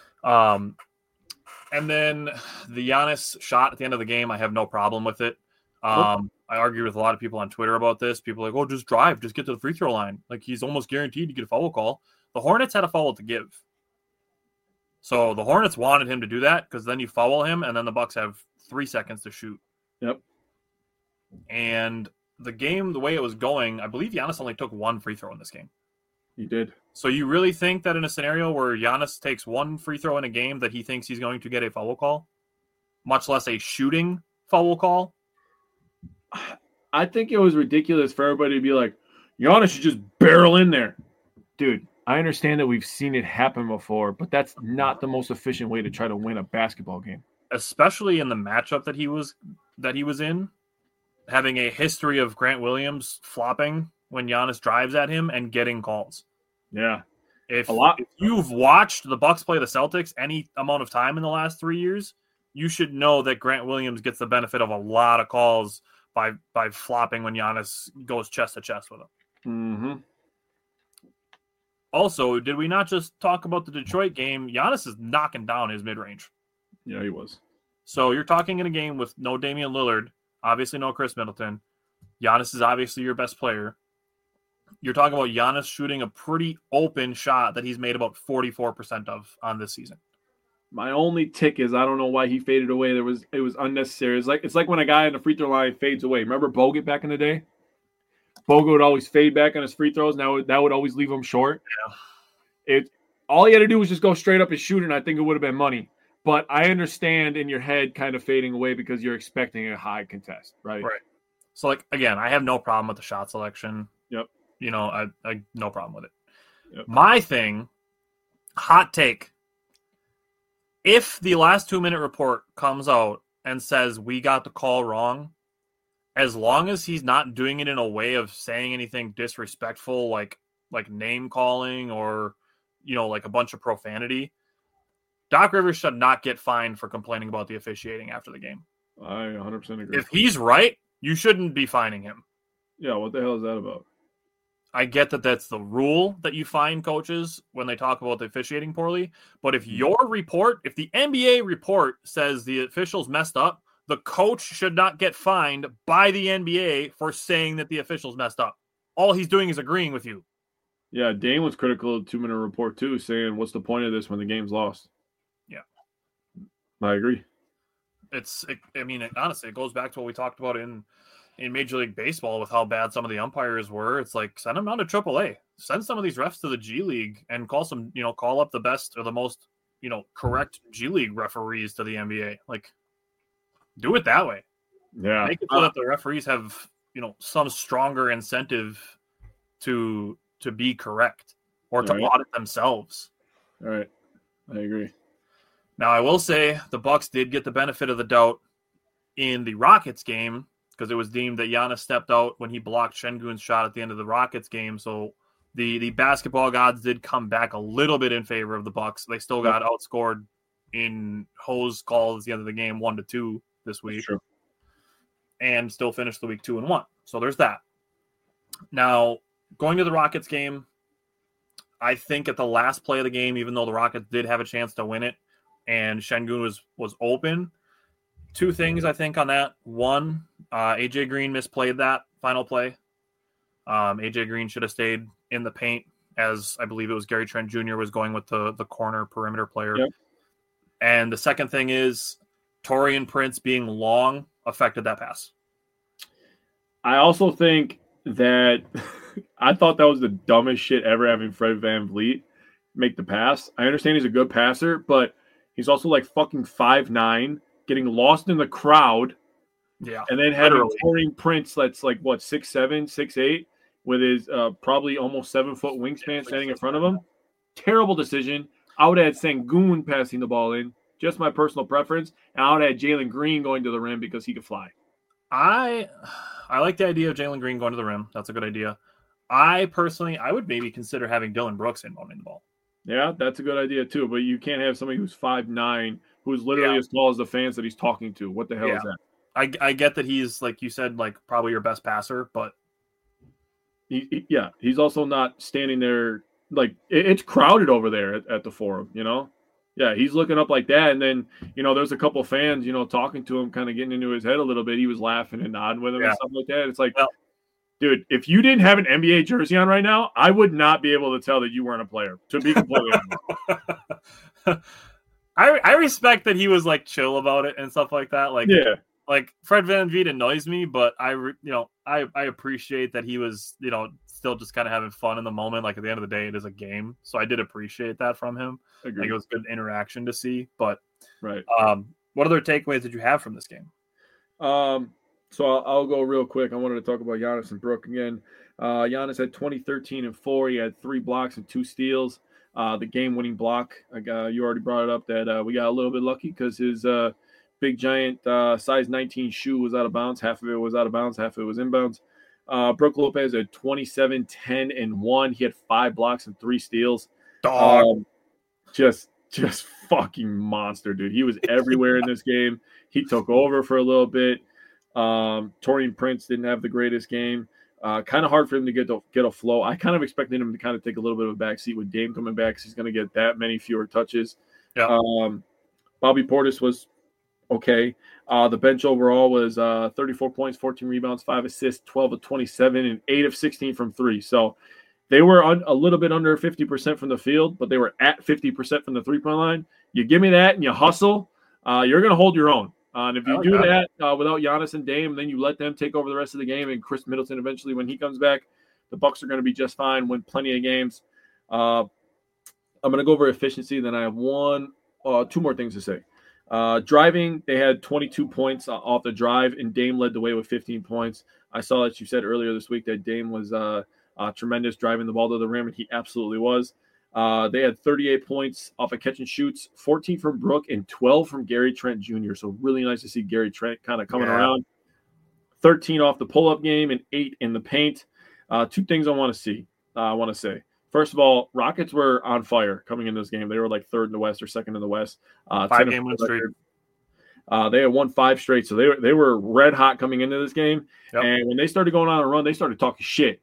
And then the Giannis shot at the end of the game, I have no problem with it. I argue with a lot of people on Twitter about this. People are like, just drive, just get to the free throw line. Like, he's almost guaranteed to get a foul call. The Hornets had a foul to give. So the Hornets wanted him to do that, because then you foul him, and then the Bucks have 3 seconds to shoot. Yep. And the game, the way it was going, I believe Giannis only took 1 free throw in this game. He did. So you really think that in a scenario where Giannis takes 1 free throw in a game that he thinks he's going to get a foul call, much less a shooting foul call? I think it was ridiculous for everybody to be like, Giannis should just barrel in there. Dude, I understand that we've seen it happen before, but that's not the most efficient way to try to win a basketball game. Especially in the matchup that he was in, having a history of Grant Williams flopping when Giannis drives at him and getting calls. Yeah. If you've watched the Bucks play the Celtics any amount of time in the last 3 years, you should know that Grant Williams gets the benefit of a lot of calls by flopping when Giannis goes chest to chest with him. Mm-hmm. Also, did we not just talk about the Detroit game? Giannis is knocking down his mid-range. Yeah, he was. So you're talking in a game with no Damian Lillard, obviously no Chris Middleton. Giannis is obviously your best player. You're talking about Giannis shooting a pretty open shot that he's made about 44% of on this season. My only tick is I don't know why he faded away. It was unnecessary. It's like when a guy in the free throw line fades away. Remember Bogut back in the day? Bogut would always fade back on his free throws. Now that would always leave him short. Yeah. All he had to do was just go straight up and shoot, and I think it would have been money. But I understand in your head kind of fading away because you're expecting a high contest, right? Right. So, again, I have no problem with the shot selection. Yep. I no problem with it. Yep. My thing, hot take. If the last 2-minute report comes out and says we got the call wrong, as long as he's not doing it in a way of saying anything disrespectful, like name calling or, like a bunch of profanity, Doc Rivers should not get fined for complaining about the officiating after the game. I 100% agree. If he's right, you shouldn't be fining him. Yeah, what the hell is that about? I get that that's the rule that you fine coaches when they talk about the officiating poorly. But if the NBA report says the officials messed up, the coach should not get fined by the NBA for saying that the officials messed up. All he's doing is agreeing with you. Yeah, Dane was critical of the 2-minute report too, saying, what's the point of this when the game's lost? Yeah. I agree. Honestly, it goes back to what we talked about in Major League Baseball with how bad some of the umpires were. It's like, send them down to AAA. Send some of these refs to the G League and call up the best or the most, correct G League referees to the NBA. Like, do it that way. Yeah. Make it so that the referees have, some stronger incentive to be correct or to audit themselves. All right. I agree. Now, I will say the Bucks did get the benefit of the doubt in the Rockets game, because it was deemed that Giannis stepped out when he blocked Şengün's shot at the end of the Rockets game. So the basketball gods did come back a little bit in favor of the Bucks. They still got outscored in hose calls at the end of the game 1-2 this week. Sure. And still finished the week 2-1. So there's that. Now, going to the Rockets game, I think at the last play of the game, even though the Rockets did have a chance to win it and Şengün was open, two things I think on that. One, AJ Green misplayed that final play. AJ Green should have stayed in the paint, as I believe it was Gary Trent Jr. was going with the corner perimeter player. Yep. And the second thing is Taurean Prince being long affected that pass. I also think that I thought that was the dumbest shit ever, having Fred VanVleet make the pass. I understand he's a good passer, but he's also like fucking 5'9", getting lost in the crowd. Yeah. And then having Taurean Prince that's like, 6'7", 6'8", with his probably almost 7-foot wingspan standing in front of him. Terrible decision. I would have had Şengün passing the ball in, just my personal preference, and I would have had Jalen Green going to the rim because he could fly. I like the idea of Jalen Green going to the rim. That's a good idea. I would maybe consider having Dylan Brooks inbounding the ball. Yeah, that's a good idea too. But you can't have somebody who's 5'9", who's literally as tall as the fans that he's talking to. What the hell is that? I get that he's, like you said, like probably your best passer, but he's also not standing there. Like, it's crowded over there at the Forum, Yeah, he's looking up like that, and then, there's a couple fans, talking to him, kind of getting into his head a little bit. He was laughing and nodding with him and stuff like that. It's like, dude, if you didn't have an NBA jersey on right now, I would not be able to tell that you weren't a player, to be completely honest. I respect that he was, like, chill about it and stuff like that. Like, yeah. Like, Fred VanVleet annoys me, but I appreciate that he was, still just kind of having fun in the moment. Like, at the end of the day, it is a game. So I did appreciate that from him. Agreed. Like, it was good interaction to see. But right. What other takeaways did you have from this game? So I'll go real quick. I wanted to talk about Giannis and Brook again. Giannis had 20, 13, and 4. He had 3 blocks and 2 steals. The game-winning block, you already brought it up that we got a little bit lucky because his big, giant, size 19 shoe was out of bounds. Half of it was out of bounds, half of it was inbounds. Brook Lopez had 27, 10, and 1. He had 5 blocks and 3 steals. Just fucking monster, dude. He was everywhere in this game. He took over for a little bit. Taurean Prince didn't have the greatest game. Kind of hard for him to get a flow. I kind of expected him to kind of take a little bit of a backseat with Dame coming back because he's going to get that many fewer touches. Yeah. Bobby Portis was okay. The bench overall was 34 points, 14 rebounds, 5 assists, 12 of 27, and 8 of 16 from 3. So they were a little bit under 50% from the field, but they were at 50% from the three-point line. You give me that and you hustle, you're going to hold your own. And if you do that without Giannis and Dame, then you let them take over the rest of the game. And Chris Middleton, eventually, when he comes back, the Bucks are going to be just fine, win plenty of games. I'm going to go over efficiency. Then I have 2 more things to say. Driving, they had 22 points off the drive, and Dame led the way with 15 points. I saw that you said earlier this week that Dame was tremendous driving the ball to the rim, and he absolutely was. They had 38 points off of catch and shoots, 14 from Brook, and 12 from Gary Trent Jr. So really nice to see Gary Trent kind of coming around. 13 off the pull-up game and 8 in the paint. 2 things I want to say. First of all, Rockets were on fire coming into this game. They were like 3rd in the West or 2nd in the West. 5-game win streak. They had won 5 straight, so they were red hot coming into this game. Yep. And when they started going on a run, they started talking shit.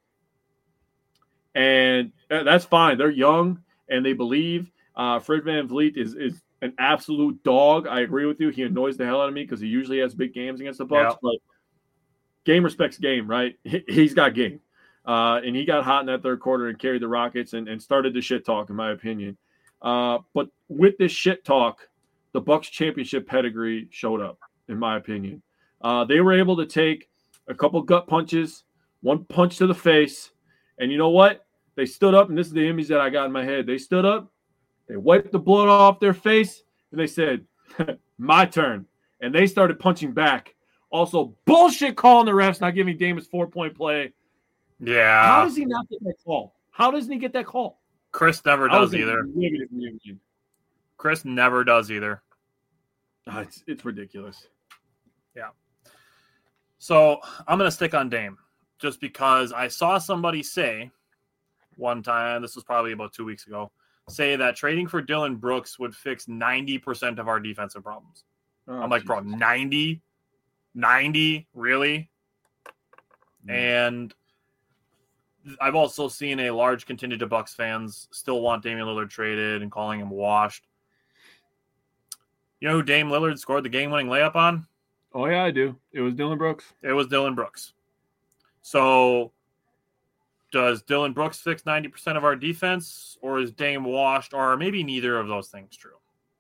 And that's fine. They're young and they believe. Fred VanVleet is an absolute dog. I agree with you. He annoys the hell out of me because he usually has big games against the Bucks. Yeah. But game respects game, right? He's got game. And he got hot in that 3rd quarter and carried the Rockets and started the shit talk, in my opinion. But with this shit talk, the Bucks championship pedigree showed up, in my opinion. They were able to take a couple gut punches, 1 punch to the face. And you know what? They stood up, and this is the image that I got in my head. They stood up, they wiped the blood off their face, and they said, my turn. And they started punching back. Also, bullshit calling the refs, not giving Dame his 4-point play. Yeah. How does he not get that call? How doesn't he get that call? Chris never does either. Chris never does either. It's ridiculous. Yeah. So I'm going to stick on Dame just because I saw somebody say one time, this was probably about 2 weeks ago, say that trading for Dillon Brooks would fix 90% of our defensive problems. I'm like, bro, 90? Really? And I've also seen a large contingent of Bucks fans still want Damian Lillard traded and calling him washed. You know who Dame Lillard scored the game-winning layup on? Oh, yeah, I do. It was Dillon Brooks. It was Dillon Brooks. So does Dillon Brooks fix 90% of our defense, or is Dame washed, or maybe neither of those things true?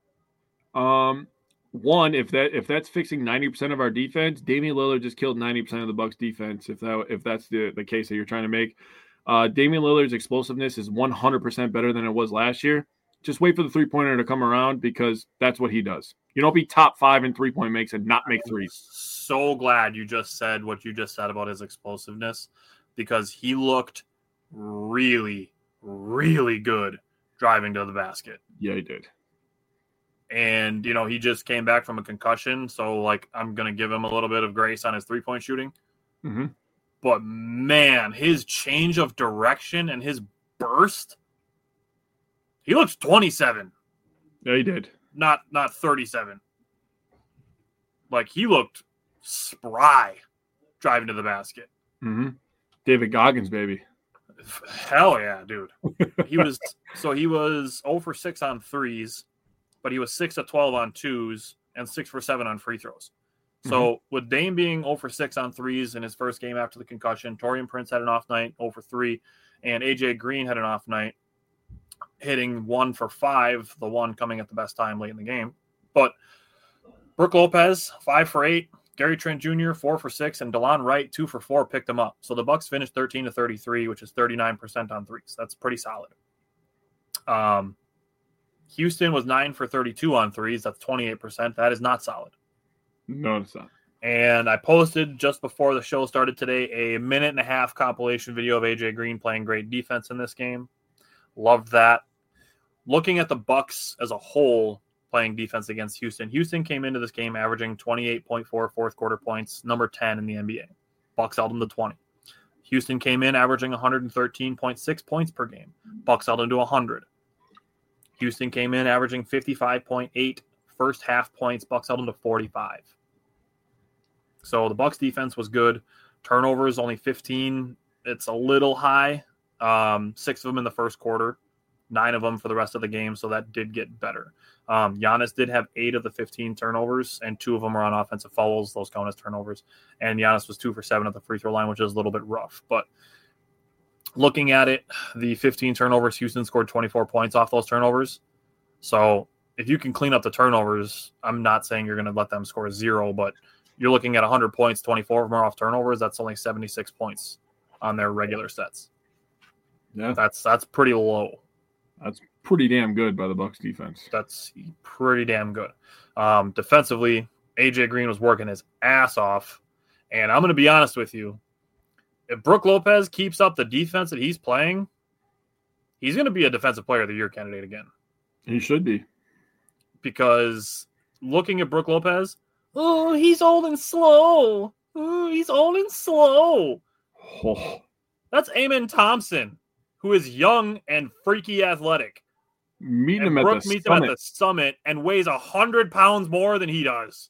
One, if that's fixing 90% of our defense, Damian Lillard just killed 90% of the Bucks defense. If that's the case that you're trying to make, Damian Lillard's explosiveness is 100% better than it was last year. Just wait for the 3-pointer to come around because that's what he does. You don't be top 5 in 3-point makes and not make threes. So glad you just said what you just said about his explosiveness because he looked really, really good driving to the basket. Yeah, he did. And, you know, he just came back from a concussion. So, like, I'm going to give him a little bit of grace on his 3-point shooting. Mm-hmm. But, man, his change of direction and his burst, he looks 27. Yeah, he did. Not 37. Like, he looked spry driving to the basket. Mm-hmm. David Goggins, baby. Hell yeah, dude. He was 0 for 6 on threes, but he was 6 of 12 on twos and 6 for 7 on free throws. So with Dame being 0 for 6 on threes in his first game after the concussion, Taurean Prince had an off night, 0 for 3, and AJ Green had an off night, hitting 1 for 5, the one coming at the best time late in the game. But Brook Lopez, 5 for 8, Gary Trent Jr., 4 for 6, and DeLon Wright, 2 for 4, picked them up. So the Bucks finished 13 to 33, which is 39% on threes. That's pretty solid. Houston was 9 for 32 on threes. That's 28%. That is not solid. No, it's not. And I posted just before the show started today a 1.5-minute compilation video of AJ Green playing great defense in this game. Loved that. Looking at the Bucks as a whole playing defense against Houston, Houston came into this game averaging 28.4 fourth quarter points, number 10 in the NBA. Bucks held them to 20. Houston came in averaging 113.6 points per game. Bucks held them to 100. Houston came in averaging 55.8 first half points. Bucks held them to 45. So the Bucks defense was good. Turnovers only 15. It's a little high. 6 of them in the first quarter, 9 of them for the rest of the game. So that did get better. Giannis did have 8 of the 15 turnovers, and 2 of them were on offensive fouls. Those count as turnovers. And Giannis was 2 for 7 at the free throw line, which is a little bit rough. But looking at it, the 15 turnovers, Houston scored 24 points off those turnovers. So if you can clean up the turnovers, I'm not saying you're going to let them score 0, but you're looking at 100 points, 24 of them are off turnovers. That's only 76 points on their regular sets. Yeah, that's pretty low. That's pretty damn good by the Bucks defense. That's pretty damn good. Defensively, AJ Green was working his ass off. And I'm going to be honest with you. If Brook Lopez keeps up the defense that he's playing, he's going to be a Defensive Player of the Year candidate again. He should be. Because looking at Brook Lopez, oh, he's old and slow. Oh, he's old and slow. Oh. That's Amen Thompson, who is young and freaky athletic. Meeting him Brook at the meets summit. him at the summit and weighs 100 pounds more than he does.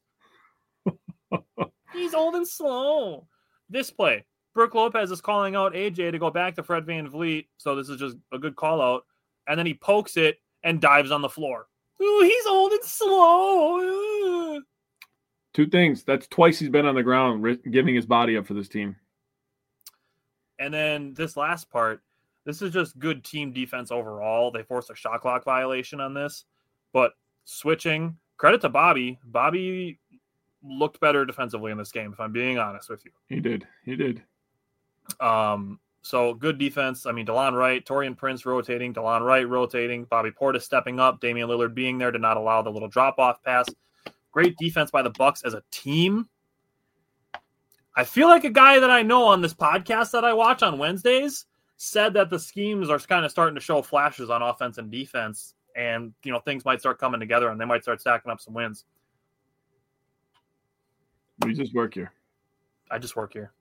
He's old and slow. This play, Brook Lopez is calling out AJ to go back to Fred VanVleet, so this is just a good call out. And then he pokes it and dives on the floor. Ooh, he's old and slow. Ooh. 2 things. That's twice he's been on the ground giving his body up for this team. And then this last part, this is just good team defense overall. They forced a shot clock violation on this. But switching, credit to Bobby. Bobby looked better defensively in this game, if I'm being honest with you. He did. So good defense. I mean, DeLon Wright, Taurean Prince rotating, DeLon Wright rotating, Bobby Portis stepping up, Damian Lillard being there to not allow the little drop-off pass. Great defense by the Bucks as a team. I feel like a guy that I know on this podcast that I watch on Wednesdays said that the schemes are kind of starting to show flashes on offense and defense, and things might start coming together and they might start stacking up some wins. We just work here. I just work here.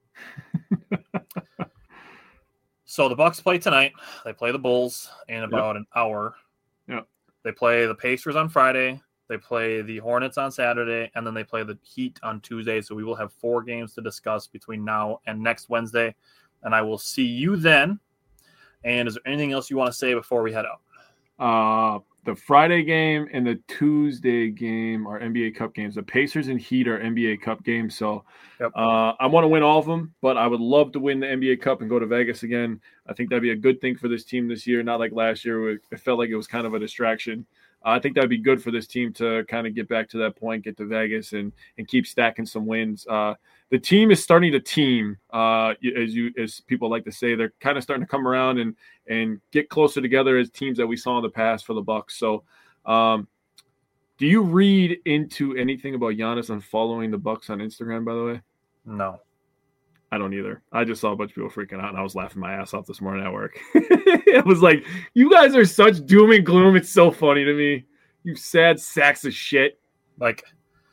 So the Bucks play tonight. They play the Bulls in about an hour. Yep. They play the Pacers on Friday. They play the Hornets on Saturday, and then they play the Heat on Tuesday. So we will have 4 games to discuss between now and next Wednesday, and I will see you then. And is there anything else you want to say before we head out? The Friday game and the Tuesday game are NBA Cup games. The Pacers and Heat are NBA Cup games. So I want to win all of them, but I would love to win the NBA Cup and go to Vegas again. I think that'd be a good thing for this team this year, not like last year where it felt like it was kind of a distraction. I think that'd be good for this team to kind of get back to that point, get to Vegas, and keep stacking some wins. The team is starting to team, as people like to say. They're kind of starting to come around and get closer together as teams that we saw in the past for the Bucks. So, do you read into anything about Giannis unfollowing the Bucks on Instagram? By the way, No. I don't either. I just saw a bunch of people freaking out, and I was laughing my ass off this morning at work. It was like, you guys are such doom and gloom. It's so funny to me. You sad sacks of shit. Like,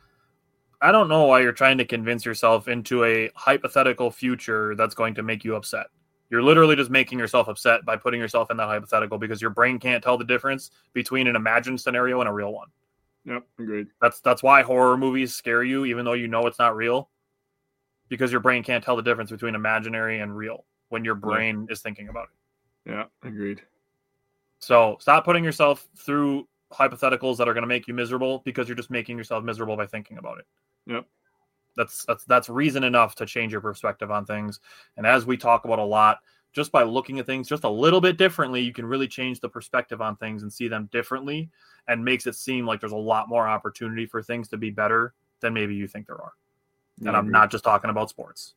I don't know why you're trying to convince yourself into a hypothetical future that's going to make you upset. You're literally just making yourself upset by putting yourself in that hypothetical because your brain can't tell the difference between an imagined scenario and a real one. Yep, agreed. That's why horror movies scare you, even though you know it's not real. Because your brain can't tell the difference between imaginary and real when your brain is thinking about it. Yeah, agreed. So stop putting yourself through hypotheticals that are going to make you miserable because you're just making yourself miserable by thinking about it. Yep. That's reason enough to change your perspective on things. And as we talk about a lot, just by looking at things just a little bit differently, you can really change the perspective on things and see them differently, and makes it seem like there's a lot more opportunity for things to be better than maybe you think there are. And I'm not just talking about sports.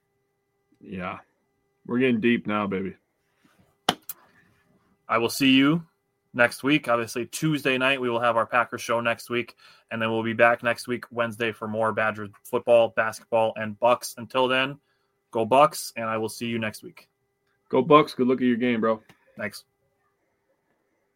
Yeah. We're getting deep now, baby. I will see you next week. Obviously, Tuesday night, we will have our Packers show next week. And then we'll be back next week, Wednesday, for more Badgers football, basketball, and Bucks. Until then, go Bucks, and I will see you next week. Go Bucks. Good look at your game, bro. Thanks.